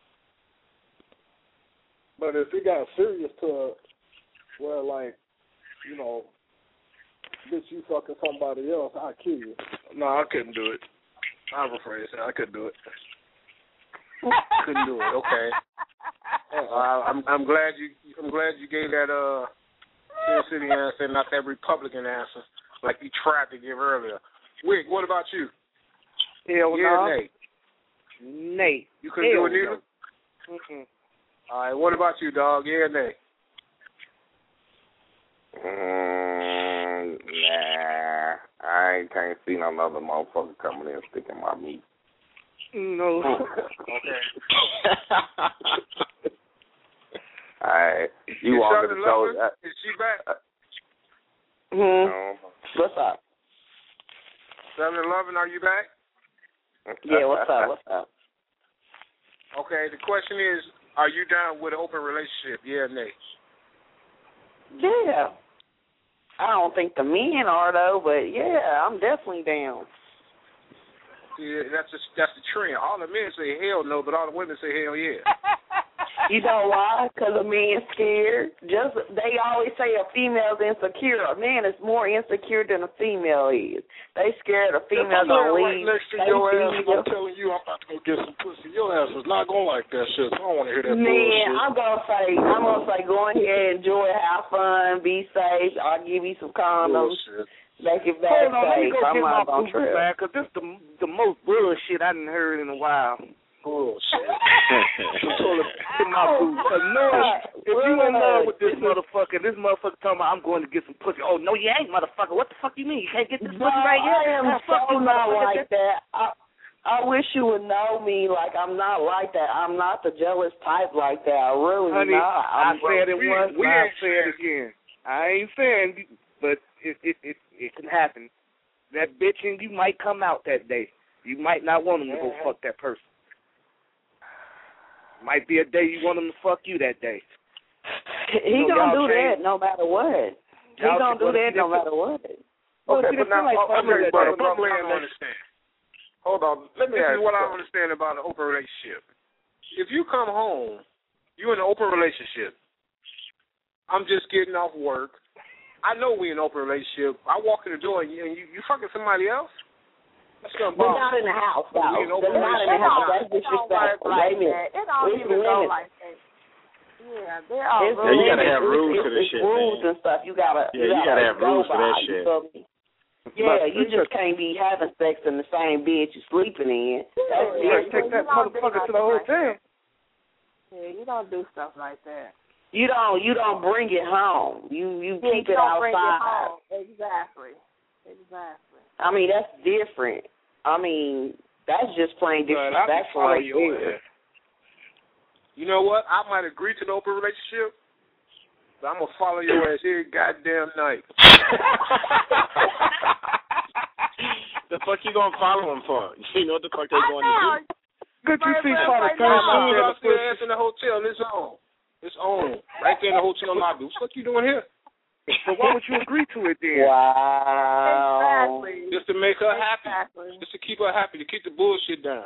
But if it got serious to where, like, you know, bitch, you fucking somebody else, I'll kill you. No, I couldn't do it. I'm afraid I couldn't do it. Couldn't do it. Okay. I'm glad you gave that Steel City answer, not that Republican answer like you tried to give earlier. Wick, what about you? Hell no. Nay. Nay. You couldn't do it either? Mm-mm. All right, what about you, dog? Yeah or nay? Nah. I can't see no other motherfucker coming in and sticking my meat. No. Okay. All right. You walking the show. Is she back? What's up? 7-Eleven, are you back? Yeah, what's up? Okay, the question is, are you down with an open relationship, yeah or nay? Yeah. I don't think the men are, though, but, yeah, I'm definitely down. Yeah, that's the trend. All the men say hell no, but all the women say hell yeah. You know why? Because a man's scared. They always say a female's insecure. A man is more insecure than a female is. They scared a female gonna leave. Right next to your ass, I'm telling you, I'm about to go get some pussy. Your ass is not gonna like that shit. I don't want to hear that bullshit. I'm gonna say, go ahead, enjoy, have fun, be safe. I'll give you some condoms. Bullshit. Make it back safe. Let me go I'm get not my gonna trip. back, because this is the most bullshit I done heard in a while. Bullshit. If you in love with this motherfucker talking about I'm going to get some pussy. Oh, no, you ain't, motherfucker. What the fuck you mean? You can't get this pussy right here? I am so not like that. I wish you would know me. Like, I'm not like that. I'm not the jealous type like that. I really Honey, not. I said it once, I said it again. I ain't saying, but it can happen. That bitch in you might come out that day. You might not want him to go fuck that person. Might be a day you want him to fuck you that day. He gonna do that no matter what. He gonna do that no matter what. Okay, but now, I'm going to understand. Hold on. Let me ask you. This is what I understand about an open relationship. If you come home, you're in an open relationship. I'm just getting off work. I know we're in an open relationship. I walk in the door and you fucking somebody else? They're not in the house, though. They're not in the house. That's disrespectful. It don't even go like that. Yeah, there are rules. You gotta have rules for this shit. Rules and stuff. You gotta have rules for that shit. Yeah, you just can't be having sex in the same bed you're sleeping in. Take that motherfucker to the hotel. Yeah, you don't do stuff like that. You don't bring it home. You keep it outside. Bring it home. Exactly. I mean, that's different. I mean, that's just plain disrespectful right there. You know what? I might agree to the open relationship, but I'm going to follow your ass every goddamn night. The fuck you going to follow him for? You know what the fuck they going to do? Good you see Father As soon as I see your ass in the hotel, it's on. It's on. Right there in the hotel lobby. What the fuck you doing here? But why would you agree to it then? Wow. Exactly. Just to make her happy. Just to keep her happy, to keep the bullshit down.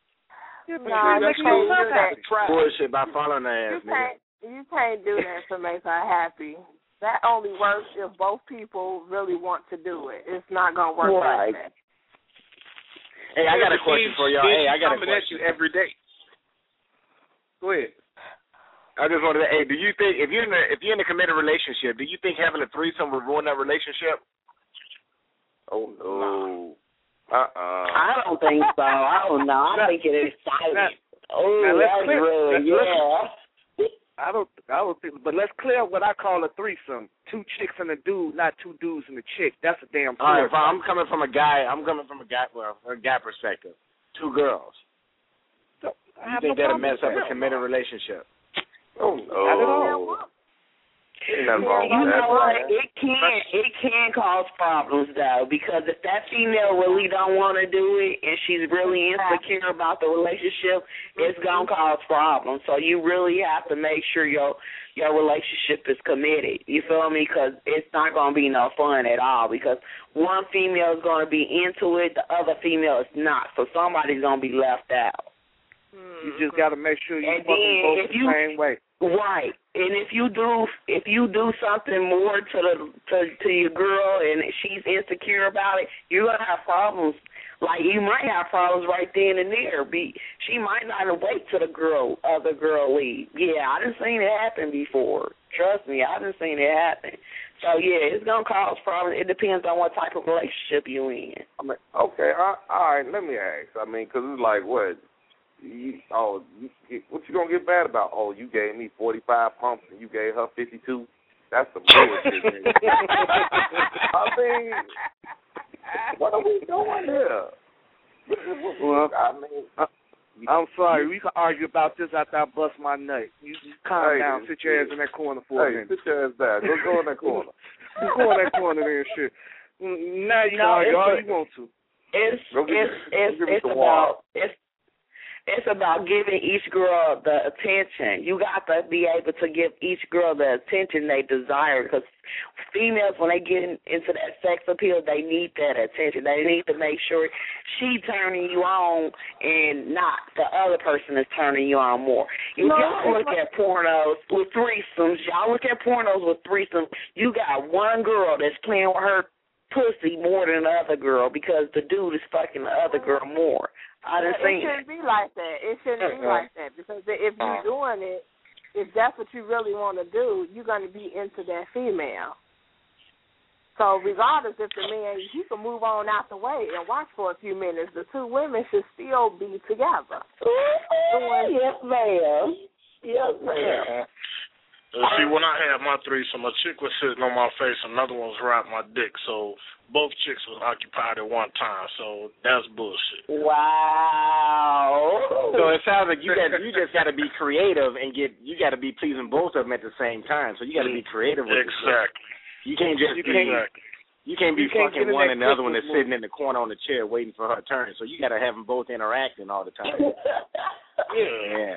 Bullshit by following her ass, nigga. You can't do that to make her happy. That only works if both people really want to do it. It's not going to work like that. Hey, I got a question for y'all. Hey, I got a question. At you every day. Go ahead. I just wanted to. Hey, do you think if you're in a committed relationship, do you think having a threesome would ruin that relationship? Oh no. I don't think so. I don't know. I think it is exciting. That's really, I don't think, but let's clear what I call a threesome. 2 chicks and a dude, not 2 dudes and a chick. That's a damn. All right, I'm coming from a guy. Well, a guy perspective. 2 girls. So, you think that'll mess up a committed relationship? Oh no. Not at all. You know what? It can cause problems though, because if that female really don't want to do it and she's really insecure about the relationship, it's gonna cause problems. So you really have to make sure your relationship is committed. You feel me? Because it's not gonna be no fun at all. Because one female is gonna be into it, the other female is not. So somebody's gonna be left out. You just got to make sure you fucking both the same way. Right. And if you do something more to your girl and she's insecure about it, you're gonna have problems. Like you might have problems right then and there. She might not wait till the other girl leave. Yeah, I done seen it happen before. Trust me, I done seen it happen. So yeah, it's gonna cause problems. It depends on what type of relationship you in. I mean, okay, all right. Let me ask. I mean, because it's like what. What you gonna get mad about? Oh, you gave me 45 pumps and you gave her 52. That's some bullshit. I mean, what are we doing here? Well, I'm sorry. We can argue about this after I bust my nut. You calm down. Sit your ass in that corner for a minute. Sit your ass down. Go in that corner. Go in that corner there and shit. Now you can argue all you want to. It's about giving each girl the attention. You got to be able to give each girl the attention they desire, because females, when they get into that sex appeal, they need that attention. They need to make sure she turning you on and not the other person is turning you on more. If y'all look at pornos with threesomes, you got one girl that's playing with her pussy more than the other girl because the dude is fucking the other girl more. It shouldn't be like that. It shouldn't be like that, because if you're doing it, if that's what you really want to do, you're going to be into that female. So regardless if the man, you can move on out the way and watch for a few minutes. The 2 women should still be together. Yes, ma'am. Yes, ma'am. See, when I had my threesome, a chick was sitting on my face, another one was riding my dick. So both chicks was occupied at one time. So that's bullshit. Wow. So it sounds like you just got to be creative and you got to be pleasing both of them at the same time. So you got to be creative with it. Exactly. You can't just you can't be fucking one and the other one that's sitting in the corner on the chair waiting for her turn. So you got to have them both interacting all the time. Yeah.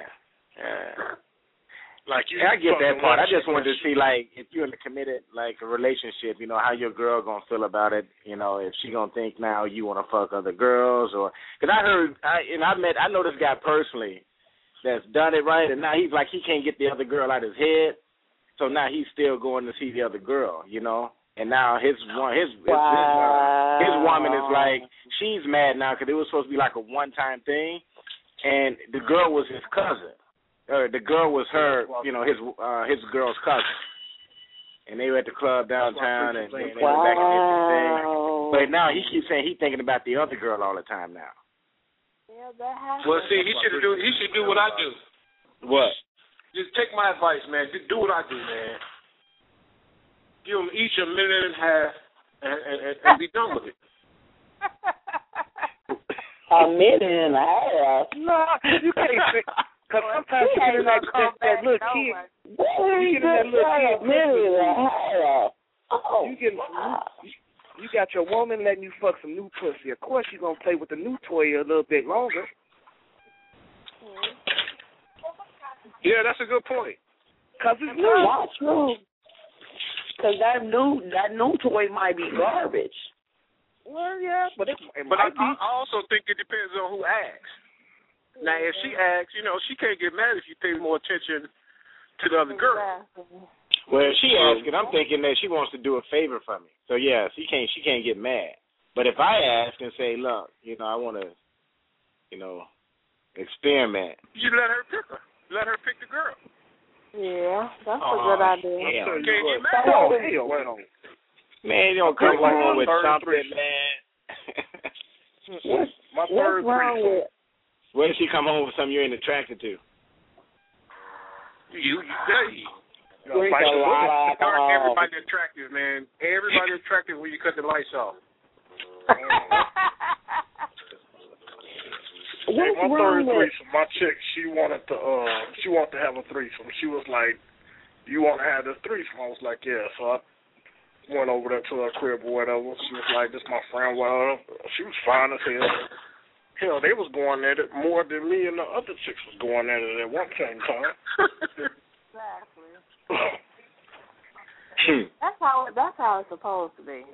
I get that part. I just wanted to see, like, if you're in a committed, like, a relationship, you know, how your girl going to feel about it, you know, if she going to think now you want to fuck other girls, or, because I know this guy personally that's done it right, and now he's like, he can't get the other girl out of his head, so now he's still going to see the other girl, you know, and now his woman is like, she's mad now because it was supposed to be like a one-time thing, and the girl was his cousin. The girl was her, you know, his girl's cousin, and they were at the club downtown, and they were back and did this thing. But now he keeps saying he's thinking about the other girl all the time now. Yeah, that happens. Well, see, he should do what I do. What? Just take my advice, man. Just do what I do, man. Give them each a minute and a half, and be done with it. A minute and a half? No, you can't say. Because sometimes you get in that little kid. You got your woman letting you fuck some new pussy. Of course you're going to play with the new toy a little bit longer. Yeah, that's a good point. Because it's new. That's true. Because that new toy might be garbage. Well, yeah, but I also think it depends on who asks. Now, if she asks, you know, she can't get mad if you pay more attention to the other girl. Well, if she asks it, I'm thinking that she wants to do a favor for me. So, yeah, she can't get mad. But if I ask and say, look, you know, I want to, you know, experiment. You let her pick her. Let her pick the girl. Yeah, that's a good idea. Man, you don't come home with something, man. What's wrong with? What if she come home with something you ain't attracted to? You everybody attractive, man. Everybody attractive when you cut the lights off. What's my wrong third with? threesome, my chick, she wanted to have a threesome. She was like, "You want to have this threesome?" I was like, "Yeah." So I went over there to her crib or whatever. She was like, "This my friend." Well, she was fine as hell. Hell, they was going at it more than me and the other chicks was going at it at one same time. Exactly. That's how it's supposed to be.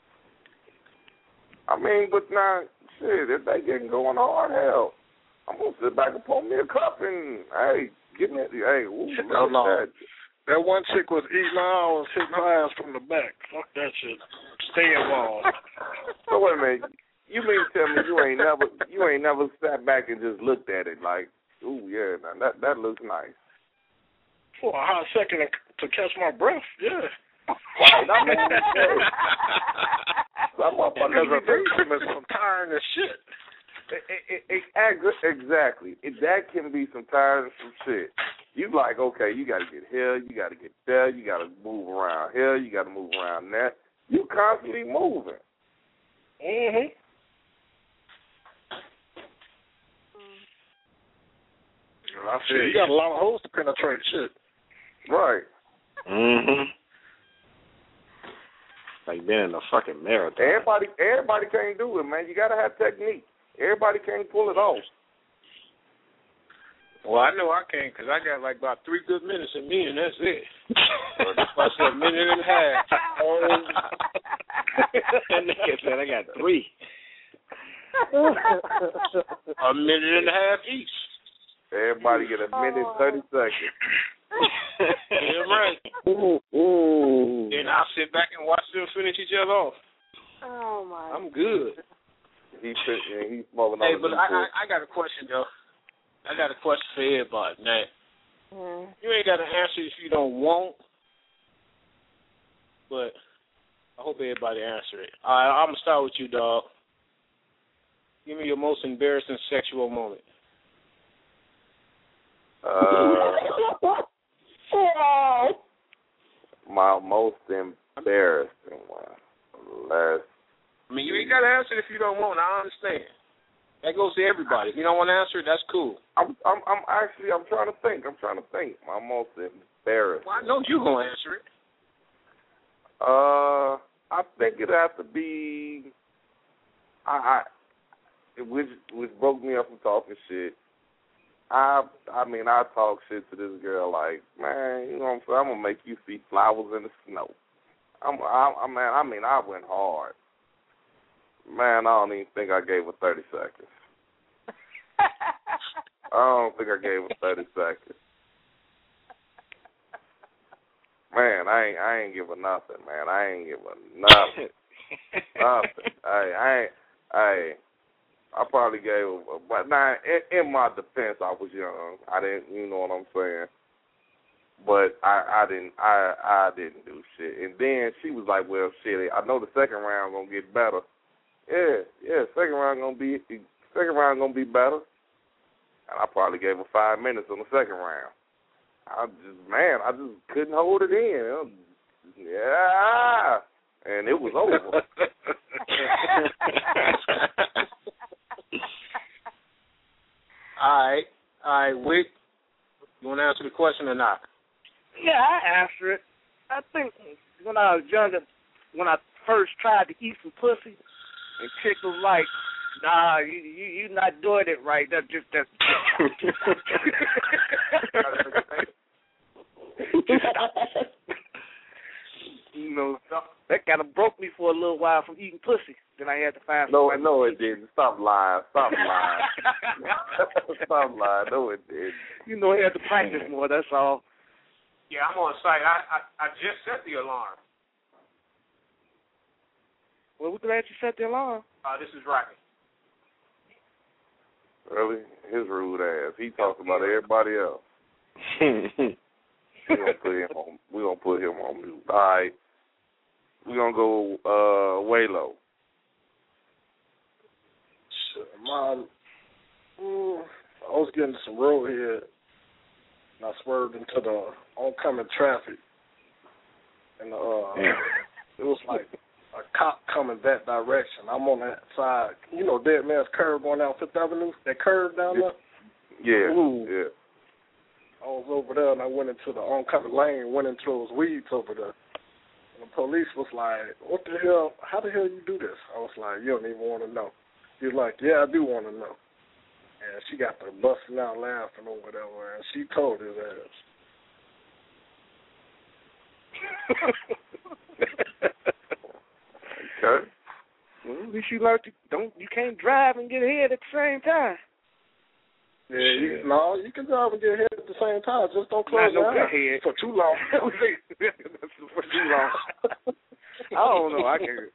I mean, but now, shit, if they getting going hard, hell, I'm gonna sit back and pour me a cup and, hey, give me, No. That one chick was eating her, I was hitting her ass from the back. Fuck that shit. Stay involved. So wait a minute, you mean to tell me you ain't never sat back and just looked at it like, ooh yeah, now that looks nice. For a hot second to catch my breath, yeah. Right, I mean, because a threesome is some tiring as shit. Exactly. That can be some tired and some shit. You like, okay, you got to get here, you got to get there, you got to move around here, you got to move around there. You constantly moving. Mhm. I feel you got a lot of holes to penetrate. Shit. Right. Mhm. Like being in a fucking marathon. Everybody can't do it, man. You got to have technique. Everybody can't pull it off. Well, I know I can because I got like about 3 good minutes in me, and that's it. I said a minute and a half. That nigga said I got 3. A minute and a half each. Everybody get a minute and 30 seconds. Damn right. Ooh. Then I'll sit back and watch them finish each other off. Oh my! I'm good. He's smoking on. Hey, but I got a question though. I got a question for everybody. Now, you ain't got to answer if you don't want, but I hope everybody answer it. All right, I'm gonna start with you, dog. Give me your most embarrassing sexual moment. My most embarrassing one. I mean, you ain't got to answer it if you don't want. I understand. That goes to everybody. If you don't want to answer it, that's cool. I'm trying to think. My most embarrassing. Well, I know you're gonna answer it. I think it'd have to be. Which broke me up from talking shit. I mean, I talk shit to this girl like, man, you know what I'm saying? I'm gonna make you see flowers in the snow. I went hard. Man, I don't even think I gave her 30 seconds. I don't think I gave her 30 seconds. Man, I ain't give her nothing, man. I ain't give her nothing. Nothing. I probably gave her, but now in my defense, I was young. I didn't, you know what I'm saying. But I didn't do shit. And then she was like, well, shit, I know the second round gonna get better. Yeah, second round gonna be better. And I probably gave her 5 minutes on the second round. I just couldn't hold it in. Yeah, and it was over. All right, Wick, you want to answer the question or not? Yeah, I answer it. I think when I was younger, when I first tried to eat some pussy, and chick was like, nah, you not doing it right. That's you know, that kind of broke me for a little while from eating pussy. Then I had to find. No, it didn't. Stop lying. Stop lying. No, it didn't. You know, I had to practice more. That's all. Yeah, I'm on site. I just set the alarm. Well, we're glad you set the alarm. This is Rocky. Really? His rude ass. He talks about everybody else. We're gonna put him on mute. All right. We're gonna go Waylo. I was getting some roadhead, and I swerved into the oncoming traffic, and it was like a cop coming that direction. I'm on that side, Dead Man's Curve going down Fifth Avenue. That curve down there. Yeah. Ooh. Yeah. I was over there, and I went into the oncoming lane, went into those weeds over there. And the police was like, "What the hell? How the hell you do this?" I was like, "You don't even want to know." He was like, "Yeah, I do want to know." And she got the busting out laughing or whatever, and she told his ass. Okay. Well, at least you learned you can't drive and get ahead at the same time. Yeah, you can drive and get ahead at the same time. Just don't close your eyes for too long. For too long. I don't know. I can't.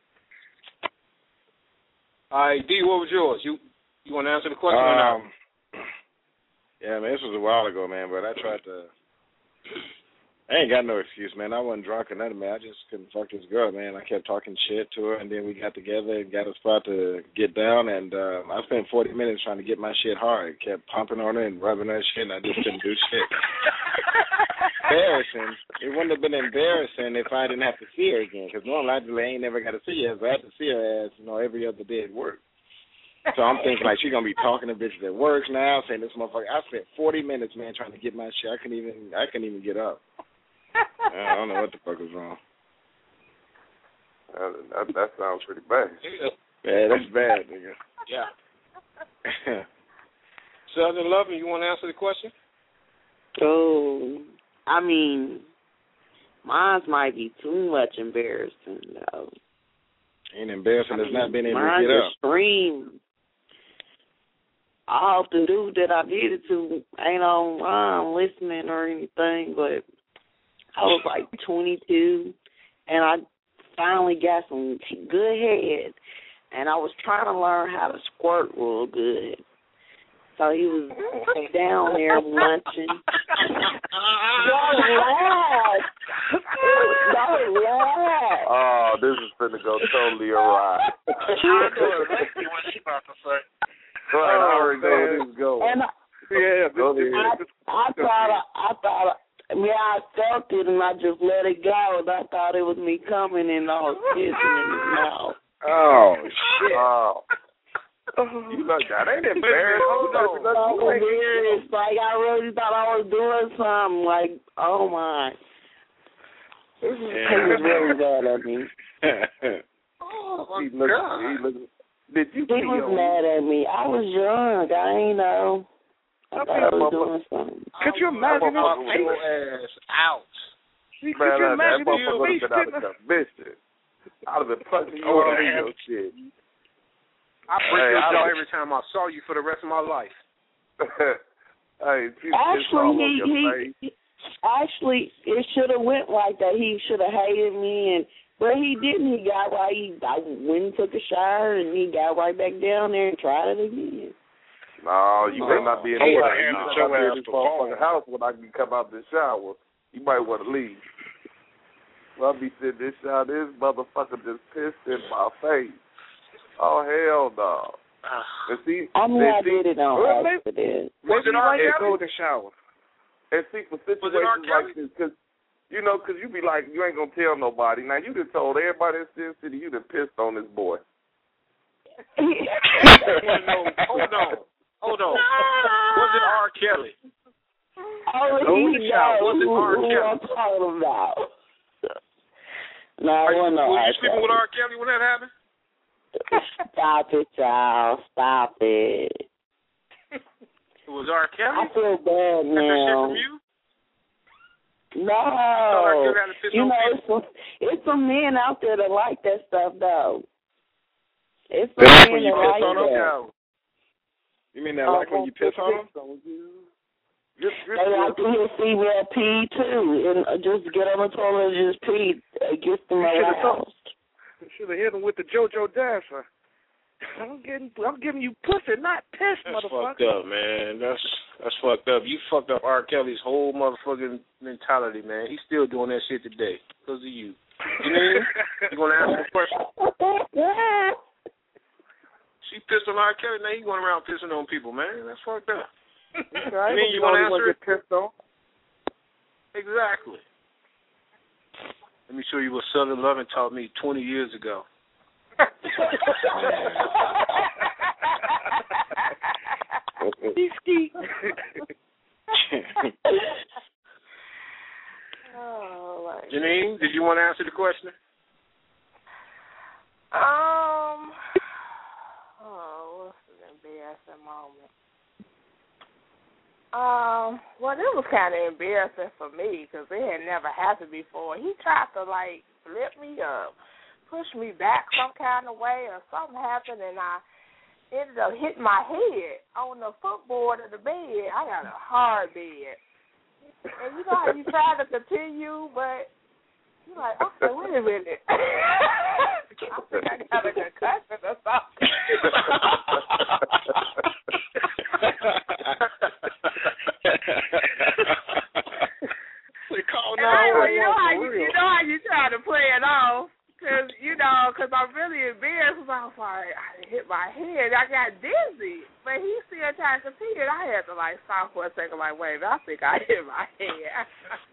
All right, D, what was yours? You want to answer the question or not? Yeah, man, this was a while ago, man, but I tried to. I ain't got no excuse, man. I wasn't drunk or nothing, man. I just couldn't fuck this girl, man. I kept talking shit to her, and then we got together and got a spot to get down, and I spent 40 minutes trying to get my shit hard. Kept pumping on her and rubbing her shit, and I just couldn't do shit. Embarrassing. It wouldn't have been embarrassing if I didn't have to see her again, because normally I ain't never got to see her, so I had to see her as, every other day at work. So I'm thinking, like, she's going to be talking to bitches at work now, saying this motherfucker. I spent 40 minutes, man, trying to get my shit. I couldn't even get up. I don't know what the fuck is wrong. That sounds pretty bad. Yeah, that's bad, nigga. Yeah. Southern Loving, you want to answer the question? Oh, I mean, mine might be too much embarrassing, though. Ain't embarrassing as not being able to mine's get up. Extreme. I often do that I did it to ain't on listening or anything, but I was like 22, and I finally got some good head, and I was trying to learn how to squirt real good. So he was down there lunching. Don't laugh. Oh, this is finna go totally awry. I know exactly what she about to say. Right, I already know where this is going. And I felt it, and I just let it go, and I thought it was me coming, and I was kissing in his mouth. Oh, shit. Oh. You like that? Ain't embarrassed. It's like I really thought I was doing something. Like, oh my. He was really bad at me. Oh, he looked. Did you? He was mad at me. I was young. I ain't know. I thought I was doing something. Could you imagine your ass out? Could you imagine that motherfucker would have been out of commission? I'd have been punching you all in your shit. I break your jaw every time I saw you for the rest of my life. Hey, actually, it should have went like that. He should have hated me, but he didn't. He got right. I went and took a shower, and he got right back down there and tried it again. No, you better not be in the motherfucking house when I can come out the shower. You might want to leave. I'll be sitting in this shower. This motherfucker just pissed in my face. Oh, hell no. I mean, I did it on accident. Was it R. Kelly? Golden shower. And see, for situations like this, because you be like, you ain't going to tell nobody. Now, you done told everybody in Sin City you done pissed on this boy. Hold on. Was it R. Kelly? Oh, he knows who I'm talking about. No, I wasn't no R. Kelly. Were you sleeping with R. Kelly when that happened? Stop it, y'all. Stop it. It was R. Kelly? I feel bad now. From you? No. It's some men out there that like that stuff, though. It's some men when you that piss like on them? that. You mean that like when you piss on them? They like to hear female pee, too, and just get on the toilet and just pee. It gets them aroused. Should have hit him with the JoJo dancer. I'm giving you pussy, not piss, That's motherfucker. fucked up, man. That's fucked up. You fucked up R. Kelly's whole motherfucking mentality, man. He's still doing that shit today because of you. You know, you gonna answer the question? She pissed on R. Kelly, now he going around pissing on people, man. That's fucked up. Right. You gonna answer it? Get pissed on. Exactly. Let me show you what Southern Loving taught me 20 years ago. Janine, did you want to answer the question? What's an embarrassing moment? Well, it was kind of embarrassing for me because it had never happened before. He tried to, like, flip me up, push me back some kind of way, or something happened, and I ended up hitting my head on the footboard of the bed. I got a hard bed. And you know how you try to continue, but you're like, okay, wait a minute. I think I got a concussion or something. You know how you try to play it off, because I'm really embarrassed. I was like, I hit my head. I got dizzy, but he still tried to continue. I had to like stop for a second, like, wait, I think I hit my head.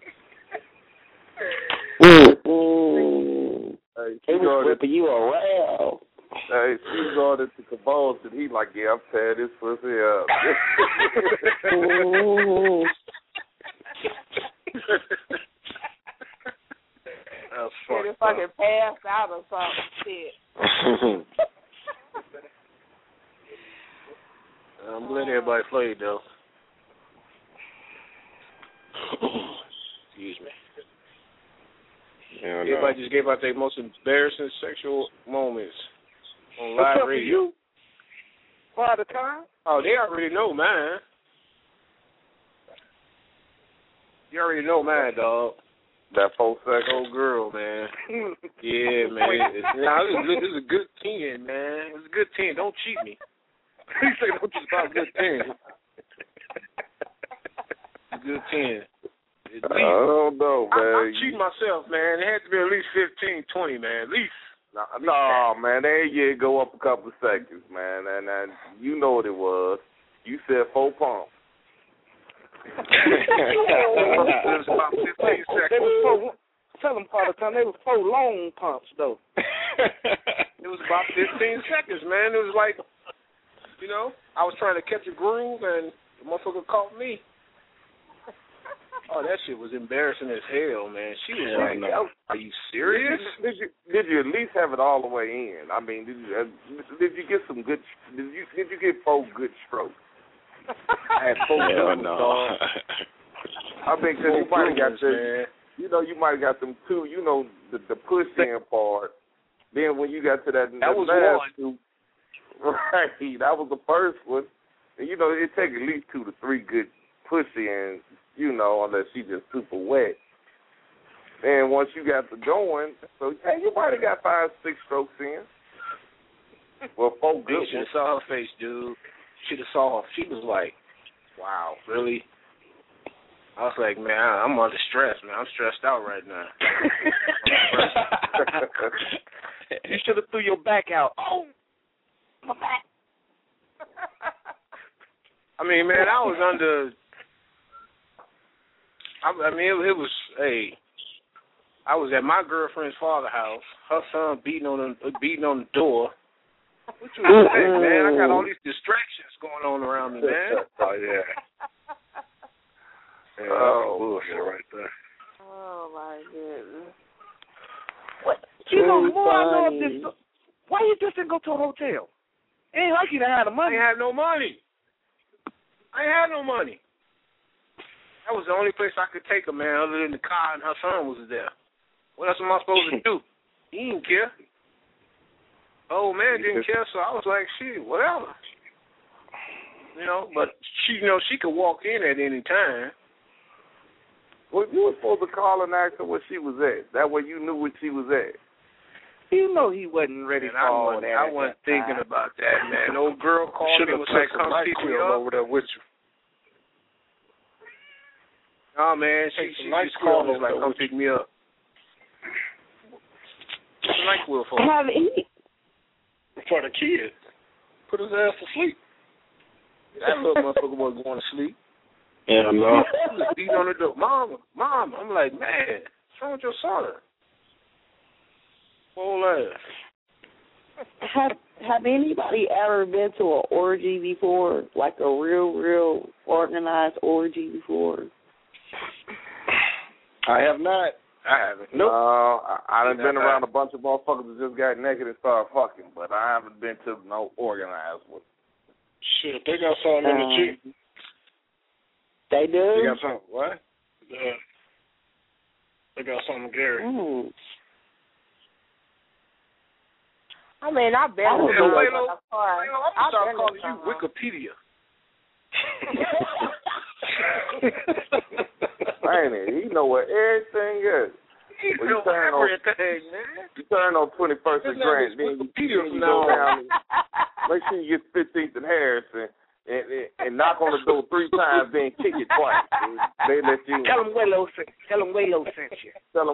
He was flipping you around. Hey, she going into convulsion. He like, yeah, I'm tearing this pussy up. Should have fucking passed out or something. Shit. I'm glad everybody played, though. Excuse me. Yeah, everybody just gave out their most embarrassing sexual moments on live radio. You? Father Time? Oh, they already know mine. You already know mine, dog. That 4-second old girl, man. Yeah, man. This is a good 10, man. It's a good 10. Don't cheat me. You say don't just about a good 10. It's a good 10. I don't know, man. I'm cheating myself, man. It had to be at least 15, 20, man. At least. No, man. There you go up a couple of seconds, man. And you know what it was. You said 4 pumps. It was about 15 seconds. Tell them, Father Time, they were 4 long pumps, though. It was about 15 seconds, man. It was like, I was trying to catch a groove, and the motherfucker caught me. Oh, that shit was embarrassing as hell, man. She was like, "Are you serious?" Did you at least have it all the way in? I mean, did you get some good? Did you get 4 good strokes? I had 4 good dog. I mean, because you might have got you might have got them 2. The push in part. Then when you got to that was last 1. 2, right? That was the first one. And it take at least 2 to 3 good push ins. Unless she just super wet. And once you got the going, so you might have got 5, 6 strokes in. Well, 4 good. You should have saw her face, dude. Should have saw her. She was like, "Wow, really?" I was like, "Man, I'm under stress, man. I'm stressed out right now." You should have threw your back out. Oh, my back. I mean, man, I was under. I mean, it was, I was at my girlfriend's father's house. Her son beating on the door. What you expect, man? I got all these distractions going on around me, man. Oh, yeah. Yeah, that's bullshit right there. Oh, my goodness. What? More I know of this. Why you just didn't go to a hotel? It ain't like you done had the money. I ain't had no money. That was the only place I could take her, man, other than the car and her son was there. What else am I supposed to do? He didn't care. Old man didn't care, so I was like, shit, whatever. But she could walk in at any time. Well, you were supposed to call and ask her where she was at. That way you knew where she was at. You know he wasn't ready for all that. I wasn't thinking about that, man. Old girl called me and was like, come pick me up. Over there with you. Oh man, she just called me like, come pick me up. What's the NyQuil for? For the kid. Put his ass to sleep. That little motherfucker wasn't going to sleep. Yeah, no. He was beating on the door. Mom. I'm like, man, what's wrong with your son? Whole ass. Have anybody ever been to an orgy before? Like a real organized orgy before? I have not. I haven't. Nope. I done been around a bunch of motherfuckers that just got naked and started fucking, but I haven't been to no organized one. Shit, they got something in the cheek. They do? They got something, what? Yeah. They got something, Gary. I mean, I've been I'm to going to start calling you Wikipedia. Ain't it? He know what everything is. Well, you turn everything, man. You turn on 21st and Grant, then you go down. Make sure you get 15th and Harrison and knock on the door 3 times, then kick it twice. They let you in. Tell them Waylo sent you. Tell them Waylo sent you.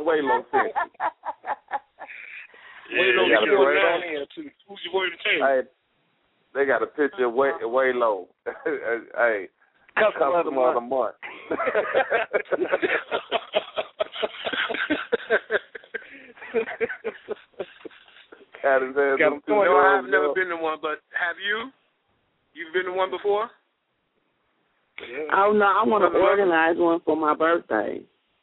Waylo, got you right on here too. Who's your boy to tell you? Hey, they got a picture of Waylo. Hey, customer of the month. Got him I've never been to one, but have you? You've been to one before? Yeah. Oh, no, I want to organize one for my birthday.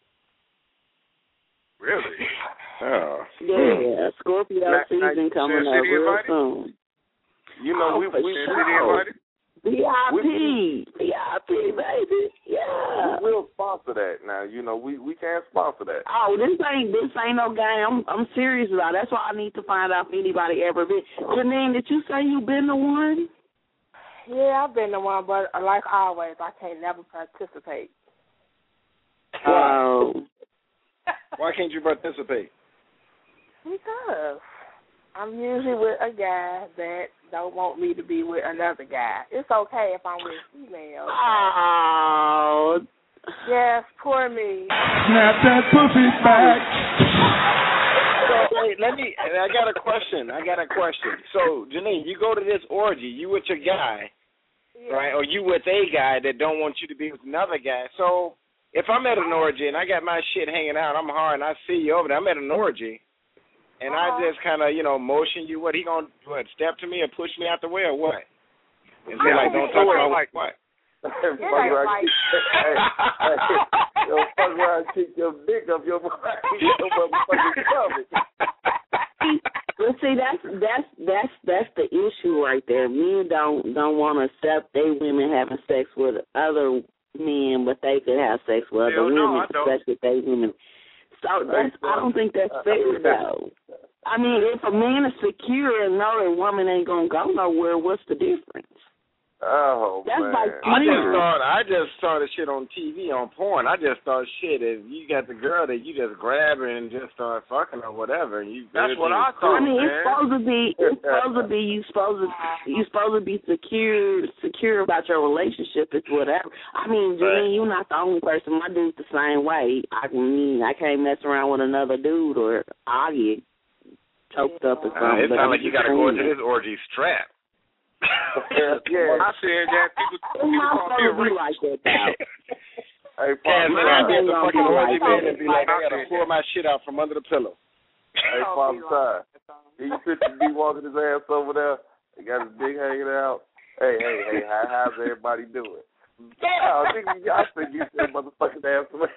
Really? Oh. Yeah, Scorpio season coming up real soon. You know, we invited? VIP, baby. Yeah. We will sponsor that now. You know, we can't sponsor that. Oh, this ain't no game. I'm serious about it. That's why I need to find out if anybody ever been. Janine, did you say you been to one? Yeah, I've been to one, but like always, I can't never participate. Wow. Why can't you participate? Because I'm usually with a guy that don't want me to be with another guy. It's okay if I'm with females. Oh. Yes, poor me. Snap that pussy back. So, wait, I got a question. So, Janine, you go to this orgy, you with your guy, right? Or you with a guy that don't want you to be with another guy. So, if I'm at an orgy and I got my shit hanging out, I'm hard and I see you over there, I'm at an orgy, and I just kind of, motion you, what, he going to step to me or push me out the way or what? And say, like, don't talk about like what? Fuck around, kick your dick up your motherfucking stomach. Well, see, that's the issue right there. Men don't want to accept they women having sex with other men, but they could have sex with other women, especially if they women. So I don't think that's fair, though. I mean, if a man is secure and know a woman ain't gonna go nowhere, what's the difference? Oh, that's man. like I just saw the shit on TV on porn. I just thought shit if you got the girl that you just grab her and just start fucking or whatever. That's what I thought. I mean, it's supposed to be you supposed to be secure about your relationship. It's whatever. I mean, Janine, you're not the only person. My dude's the same way. I can't mess around with another dude or I'll get choked up or something. It sounds like you got to go into this orgy strapped. Yeah. I said that people call me a rich. Like that, though. Hey, I be at the fucking orgy man and be like, I gotta pour my shit out from under the pillow. Hey, Father Time. He picture me walking his ass over there. He got his dick hanging out. Hey, how's everybody doing? I think you said motherfucking ass away.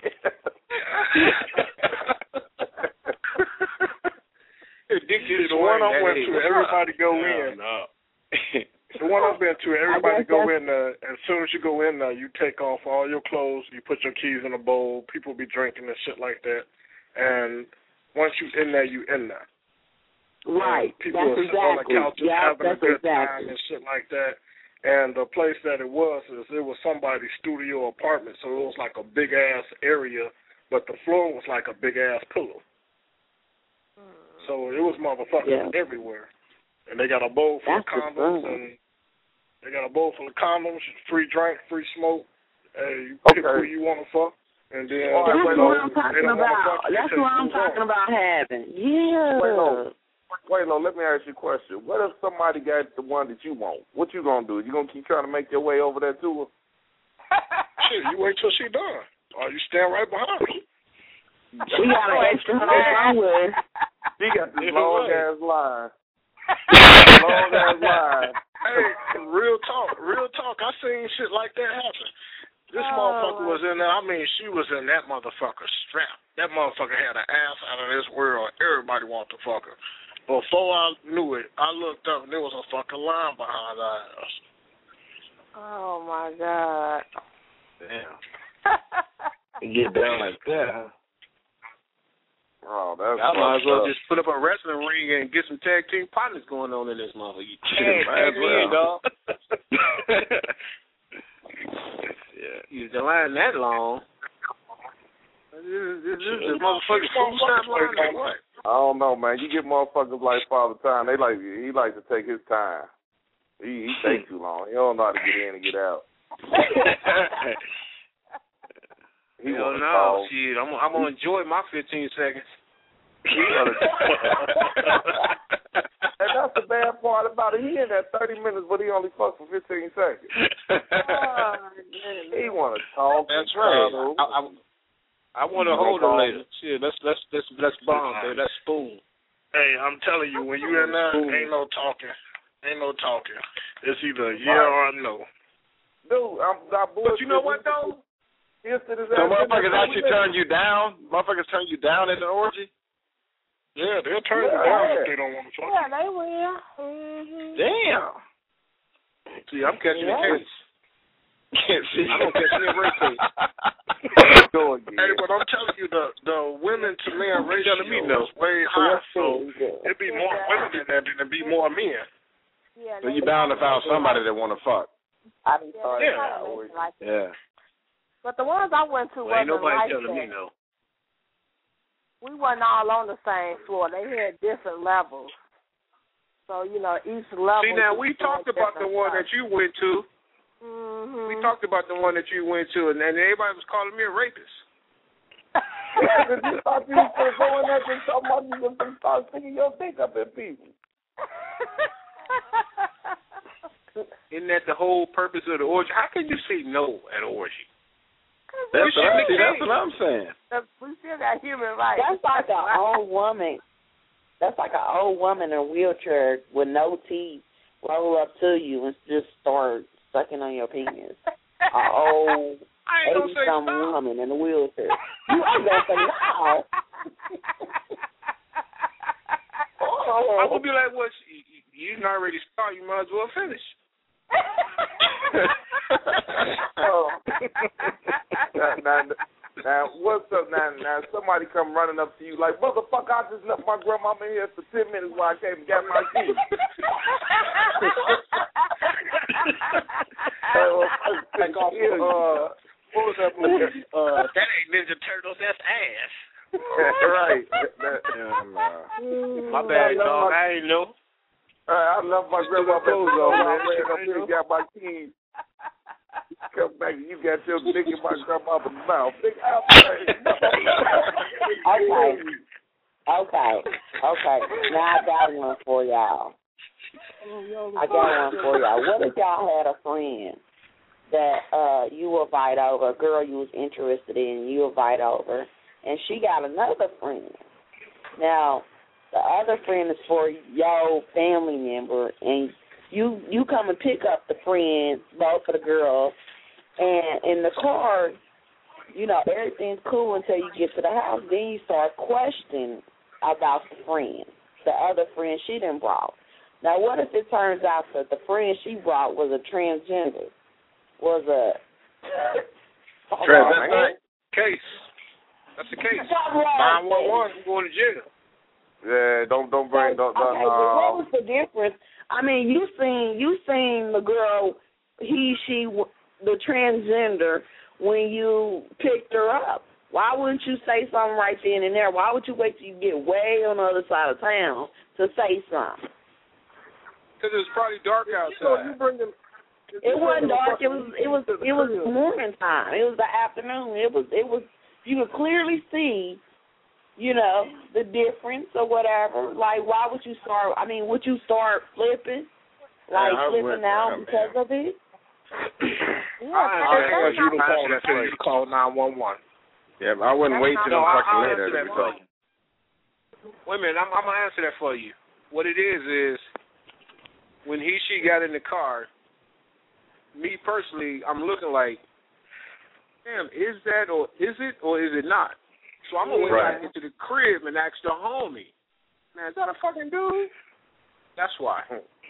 The one I went to, everybody go in. The one I've been to, everybody go in there. As soon as you go in there, you take off all your clothes, you put your keys in a bowl, people be drinking and shit like that. And once you in there, you in there. Right. And people are sitting on the couches having a good time and shit like that. And the place that it was somebody's studio apartment, so it was like a big ass area, but the floor was like a big ass pillow. So it was motherfuckers everywhere. And they got a bowl full of condoms, and they got a bowl full of condoms, free drink, free smoke, Hey, you pick who you want to fuck, and then that's what I'm talking about. That's what I'm talking about having. Yeah. Wait, let me ask you a question. What if somebody got the one that you want? What you gonna do? You gonna keep trying to make your way over there to her? Shit, you wait till she done, or you stand right behind her. She got an extra hoe somewhere. She got this long ass line. Long ass line. Hey, real talk. I seen shit like that happen. This motherfucker was in there. I mean, she was in that motherfucker strap. That motherfucker had an ass out of this world. Everybody wanted to fuck her. Before I knew it, I looked up and there was a fucking line behind her ass. Oh my God. Damn. You get down like that, huh? Oh, that's I might as well just put up a wrestling ring and get some tag team partners going on in this motherfucker. Might as well, dog. Yeah, you the line that long. This motherfucker's what? I don't know, man. You get motherfuckers like Father Time. He likes to take his time. He takes too long. He don't know how to get in and get out. He don't know. Shit, I'm gonna enjoy my 15 seconds. And that's the bad part about it. He in that 30 minutes, but he only fucks for 15 seconds. He want to talk. That's right. I want to hold her later. Shit, let's bond, baby. Let's spoon. Hey, I'm telling you, when you in there, ain't no talking. It's either yeah or no. Dude, but you know what though? So motherfuckers actually turn you down? Motherfuckers turn you down in an orgy? Yeah, they'll turn you down if they don't want to talk. Yeah, they will. Mm-hmm. Damn. See, I'm catching the case. I'm gonna catch me a race case. Hey, but I'm telling you, the women to men ratio is way high, so it'd be more women than that than it'd be more men. Yeah, so you bound to find somebody that want to fuck. I be sorry. Yeah. But the ones I went to ain't wasn't nobody like telling that. me no. We wasn't all on the same floor. They had different levels. So, each level. See, now, we talked about the one that you went to. Mm-hmm. We talked about the one that you went to, and then everybody was calling me a rapist. Because you thought you was going there and somebody was going to start sticking your dick up at people. Isn't that the whole purpose of the orgy? How can you say no at an orgy? That's what I'm saying. We still got human rights. That's like an old woman. That's like an old woman in a wheelchair with no teeth roll up to you and just start sucking on your penis. An old 80-something woman in a wheelchair. You ain't gonna say no. I would be like, well, you didn't already start. You might as well finish. Now, what's up? Now, somebody come running up to you like, motherfucker, I just left my grandmama here for 10 minutes while I came and got my keys. What was that movie? That ain't Ninja Turtles. That's ass. Right. My bad, dog. I ain't know. I left my grandma clothes on. I ran up here and got my keys. Come back and you got your dick in my grandma's mouth. Okay. Now I got one for y'all. What if y'all had a friend that you invite over, a girl you was interested in, you invite over, and she got another friend. Now, the other friend is for your family member, and you come and pick up the friends, both of the girls, and in the car, everything's cool until you get to the house. Then you start questioning about the friend, the other friend she done brought. Now, what if it turns out that the friend she brought was a transgender, was a transgender case? That's the case. 911, I'm going to jail. Yeah, don't bring. Okay, but what was the difference? I mean, you seen the girl, she, the transgender, when you picked her up. Why wouldn't you say something right then and there? Why would you wait till you get way on the other side of town to say something? Because it's probably dark outside. It wasn't dark. It was morning time. It was the afternoon. It was. You could clearly see, the difference or whatever. Like, why would you start? I mean, would you start flipping, flipping out because of it? I you to call 911. Yeah, but I wouldn't wait till them fucking later. Wait a minute, I'm gonna answer that for you. What it is when she got in the car. Me personally, I'm looking like, damn, is that or is it not? So I'm gonna wait back into the crib and ask the homie, man, is that a fucking dude? That's why.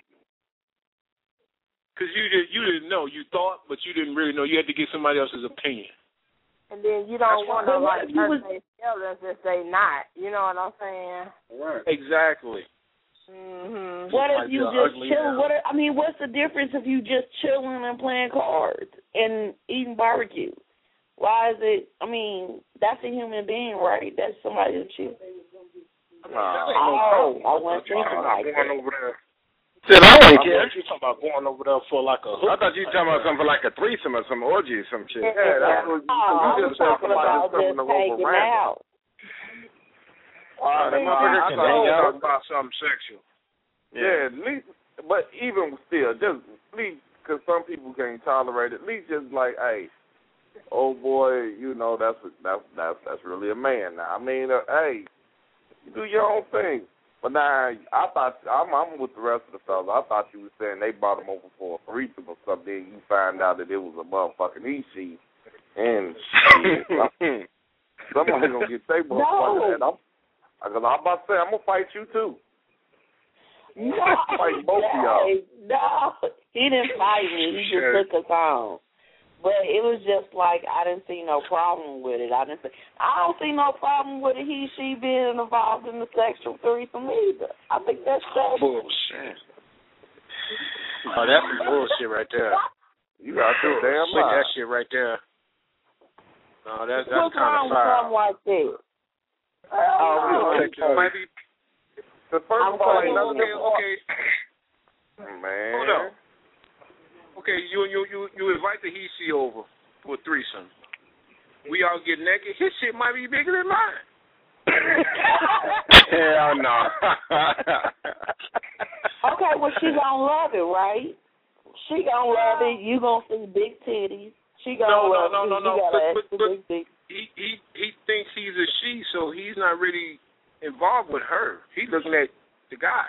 Because you didn't know. You thought, but you didn't really know. You had to get somebody else's opinion. And then you don't want to like say jealous if they not. You know what I'm saying? Right. Exactly. Mm-hmm. What if you just chill? What's the difference if you just chilling and playing cards and eating barbecue? Why is it? That's a human being, right? That's somebody to chill. I wasn't thinking like that. Over there. Shit, I wouldn't care. You talking about going over there for like a hook? I thought you were talking about something for like a threesome or some orgy or some shit. Yeah, that's what you just talking about just taking out. That motherfucker can hang out. About something sexual. Yeah, at least, but even still, just at least, because some people can't tolerate it, at least just like, hey, oh boy, that's really a man now. Hey, you do your own thing. But now, I thought, I'm with the rest of the fellas. I thought you were saying they brought him over for a threesome or something. You find out that it was a motherfucking E-sheet. And somebody's going to get their motherfucker. No. I'm about to say, I'm going to fight you too. No, fight both of y'all. No, he didn't fight me. He just took us on. But it was just like I didn't see no problem with it. I don't see no problem with it. She being involved in the sexual threesome either. I think that's bullshit. Oh, that's some bullshit right there. You got your damn mind. That shit right there. No, that's kind of foul. What's wrong with that? Might be. The first part. Okay. Man. Hold up. Okay, you invite the he-she over for a threesome. We all get naked. His shit might be bigger than mine. Hell no. Okay, well, she gonna love it, right? She gonna love it. You gonna see big titties. She gonna love it. No. He thinks he's a she, so he's not really involved with her. He's looking at the guy.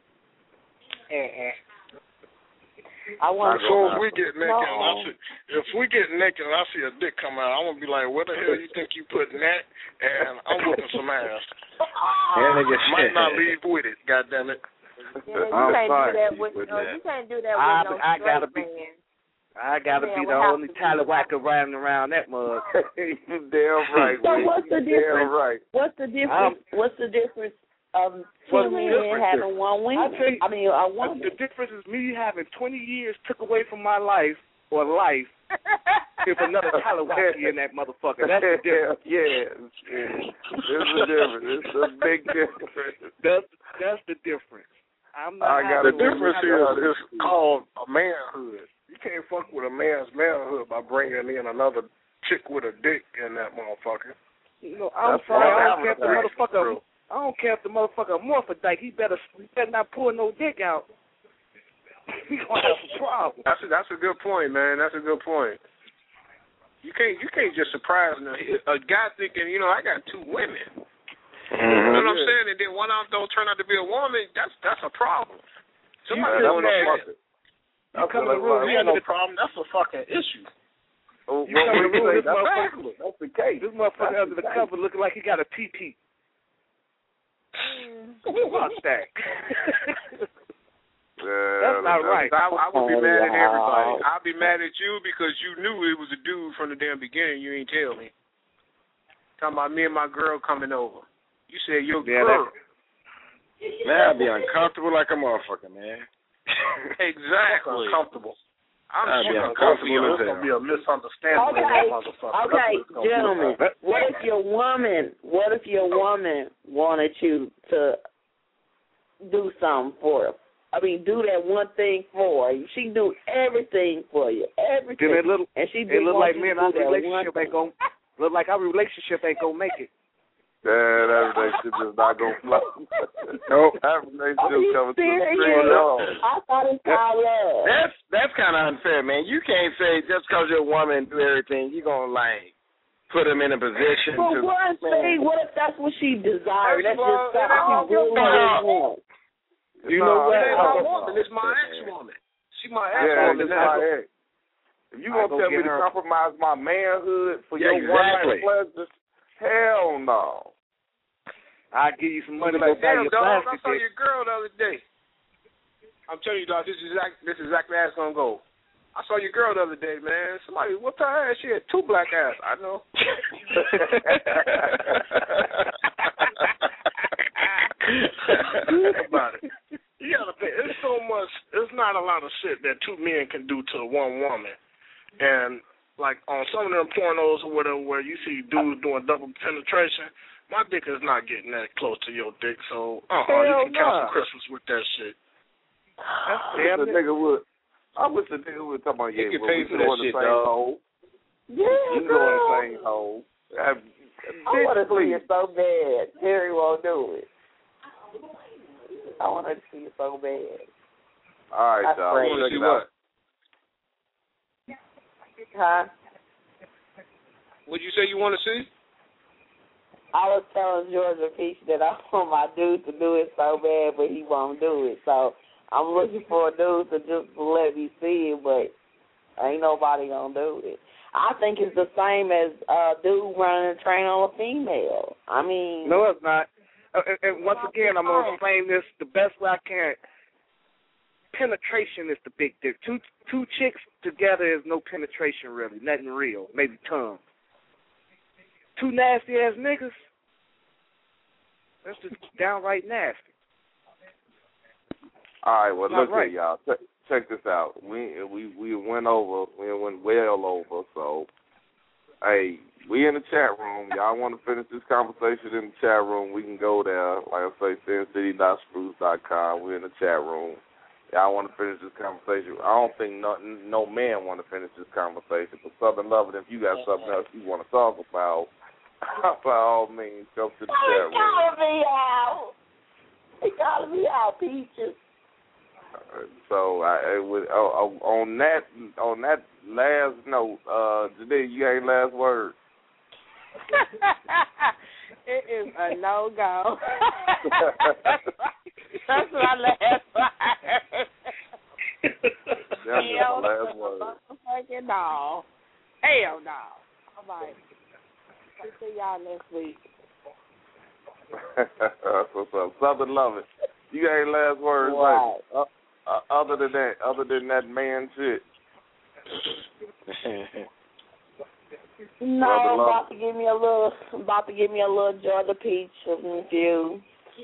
So if we get naked, and I see a dick come out, I'm gonna be like, "Where the hell you think you putting that?" And I'm whooping some ass. Might not leave with it. God damn it! Yeah, you can't do that with you can't do that with no I gotta be the only tallywhacker riding around that mug. You damn right. So what's the difference? Damn right. What's the difference? What's the difference of two men having one woman? A woman. The difference is me having 20 years took away from my life or life if another tallywhacker in that motherfucker. That's the difference. Yeah. There's a difference. It's a big difference. That's the difference. The difference is it's called a manhood. You can't fuck with a man's manhood by bringing in another chick with a dick in that motherfucker. I'm sorry. I don't care if the motherfucker morphodite. He better not pull no dick out. He's gonna have a problem. That's a good point, man. That's a good point. You can't just surprise a guy thinking, I got two women. You know what I'm saying? And then one of them don't turn out to be a woman. That's a problem. Somebody don't know that. You come in the room, you have no problem. That's a fucking issue. You come in the room, that's the case. This motherfucker under the cover looking like he got a TT. Watch that. That's not right. I would be mad at everybody. I'd be mad at you because you knew it was a dude from the damn beginning. You ain't tell me. Talking about me and my girl coming over. You said your girl. Man, I'd be uncomfortable like a motherfucker, man. Exactly. Uncomfortable. I'm sure uncomfortable as hell. It's gonna be a misunderstanding. Okay, gentlemen. What if your woman wanted you to do something for do that one thing for you. She do everything for you, everything. Then it look like me and our relationship ain't gonna make it. Yeah, that relationship is not gonna fly. Nope. That relationship coming to the street. I thought it's called love. That's kind of unfair, man. You can't say just because you're a woman and do everything, you're gonna like put them in a position to. But one thing, what if that's what she desired? That's just something she really wants. You know what? My woman is my ex-woman. She my ex-woman. Yeah, if you gonna tell me to compromise my manhood for your one-night pleasure, hell no. I'll give you some money. Like, damn, dog, I saw your girl the other day. I'm telling you, dog, this is exactly how it's gonna go. I saw your girl the other day, man. Somebody whooped her ass. She had 2 black ass. I know. Think about it. You gotta think. It's so much. It's not a lot of shit that 2 men can do to one woman, and like on some of them pornos or whatever, where you see dudes doing double penetration, my dick is not getting that close to your dick. So, you can cancel Christmas with that shit. I wish the nigga would talk about you can pay for that shit, dog. Yeah, you can go in the same hole. I want to see it so bad. Terry won't do it. I want to see it so bad. All right, y'all. I want to see what? Huh? What'd you say you want to see? I was telling Georgia Peach that I want my dude to do it so bad, but he won't do it. So I'm looking for a dude to just let me see it, but ain't nobody gonna do it. I think it's the same as a dude running a train on a female. I mean, no, it's not. And once again, I'm gonna explain this the best way I can. Penetration is the big difference. Two chicks together is no penetration really, nothing real, maybe tongue. 2 nasty ass niggas, that's just downright nasty. All right, well look here, y'all. Check this out. We went over, we went well over. So, hey, we in the chat room. Y'all want to finish this conversation in the chat room? We can go there. Like I say, sincity.spruce.com. We're in the chat room. Y'all want to finish this conversation? I don't think no man want to finish this conversation. But Southern Loving, if you got something else you want to talk about, by all means, come to the chat room. It gotta be out, Peaches. So on that last note, Janine, you ain't last word. It is a no-go. That's my last word. Hell no. Fucking no. Hell no. All right. I'll see y'all next week. That's what's up. Southern Loving. You ain't last words, right? Other than that man shit. No, about to give me a little Georgia Peach review.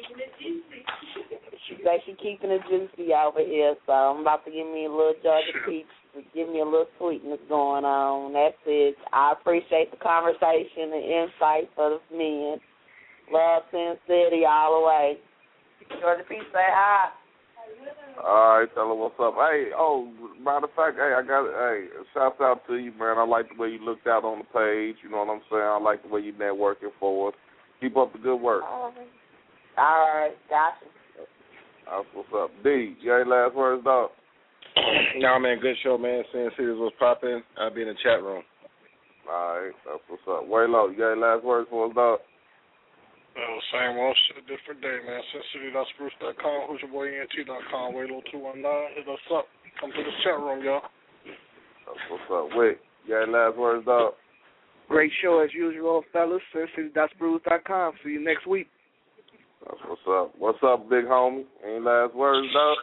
She said she keeping it juicy over here, so I'm about to give me a little Georgia Peach to give me a little sweetness going on. That's it. I appreciate the conversation and insight for the men. Love Sin City all the way. Georgia Peach, say hi. All right, tell her what's up. Hey, matter of fact, shouts out to you, man. I like the way you looked out on the page. You know what I'm saying? I like the way you networking for us. Keep up the good work. All right, gotcha. That's what's up. D, you ain't last words, dog? No, man, good show, man. Sin City was popping. I'll be in the chat room. All right, that's what's up. Waylo, you got any last words for us, dog? Same old shit, different day, man. SinCity.spruce.com, who's your boy ENT.com, Waylo219. Hit us up. Come to the chat room, y'all. That's what's up. Wait, you got any last words, dog? Great show as usual, fellas. SinCity.spruce.com. See you next week. That's what's up. What's up, big homie? Any last words, dog?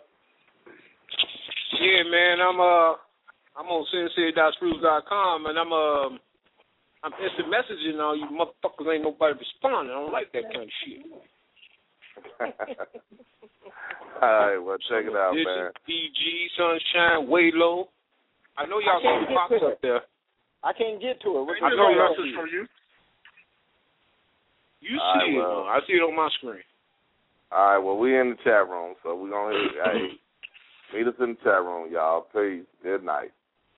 Yeah, man. I'm on SinCity.spruce.com, and I'm instant messaging all you motherfuckers. Ain't nobody responding. I don't like that kind of shit. All right, well, check it out, man. DG, Sunshine, Waylo. I know y'all got the box up there. I can't get to it. I know message from you. You see it. I see it on my screen. All right, well, we in the chat room, so we're going to Meet us in the chat room, y'all. Peace. Good night.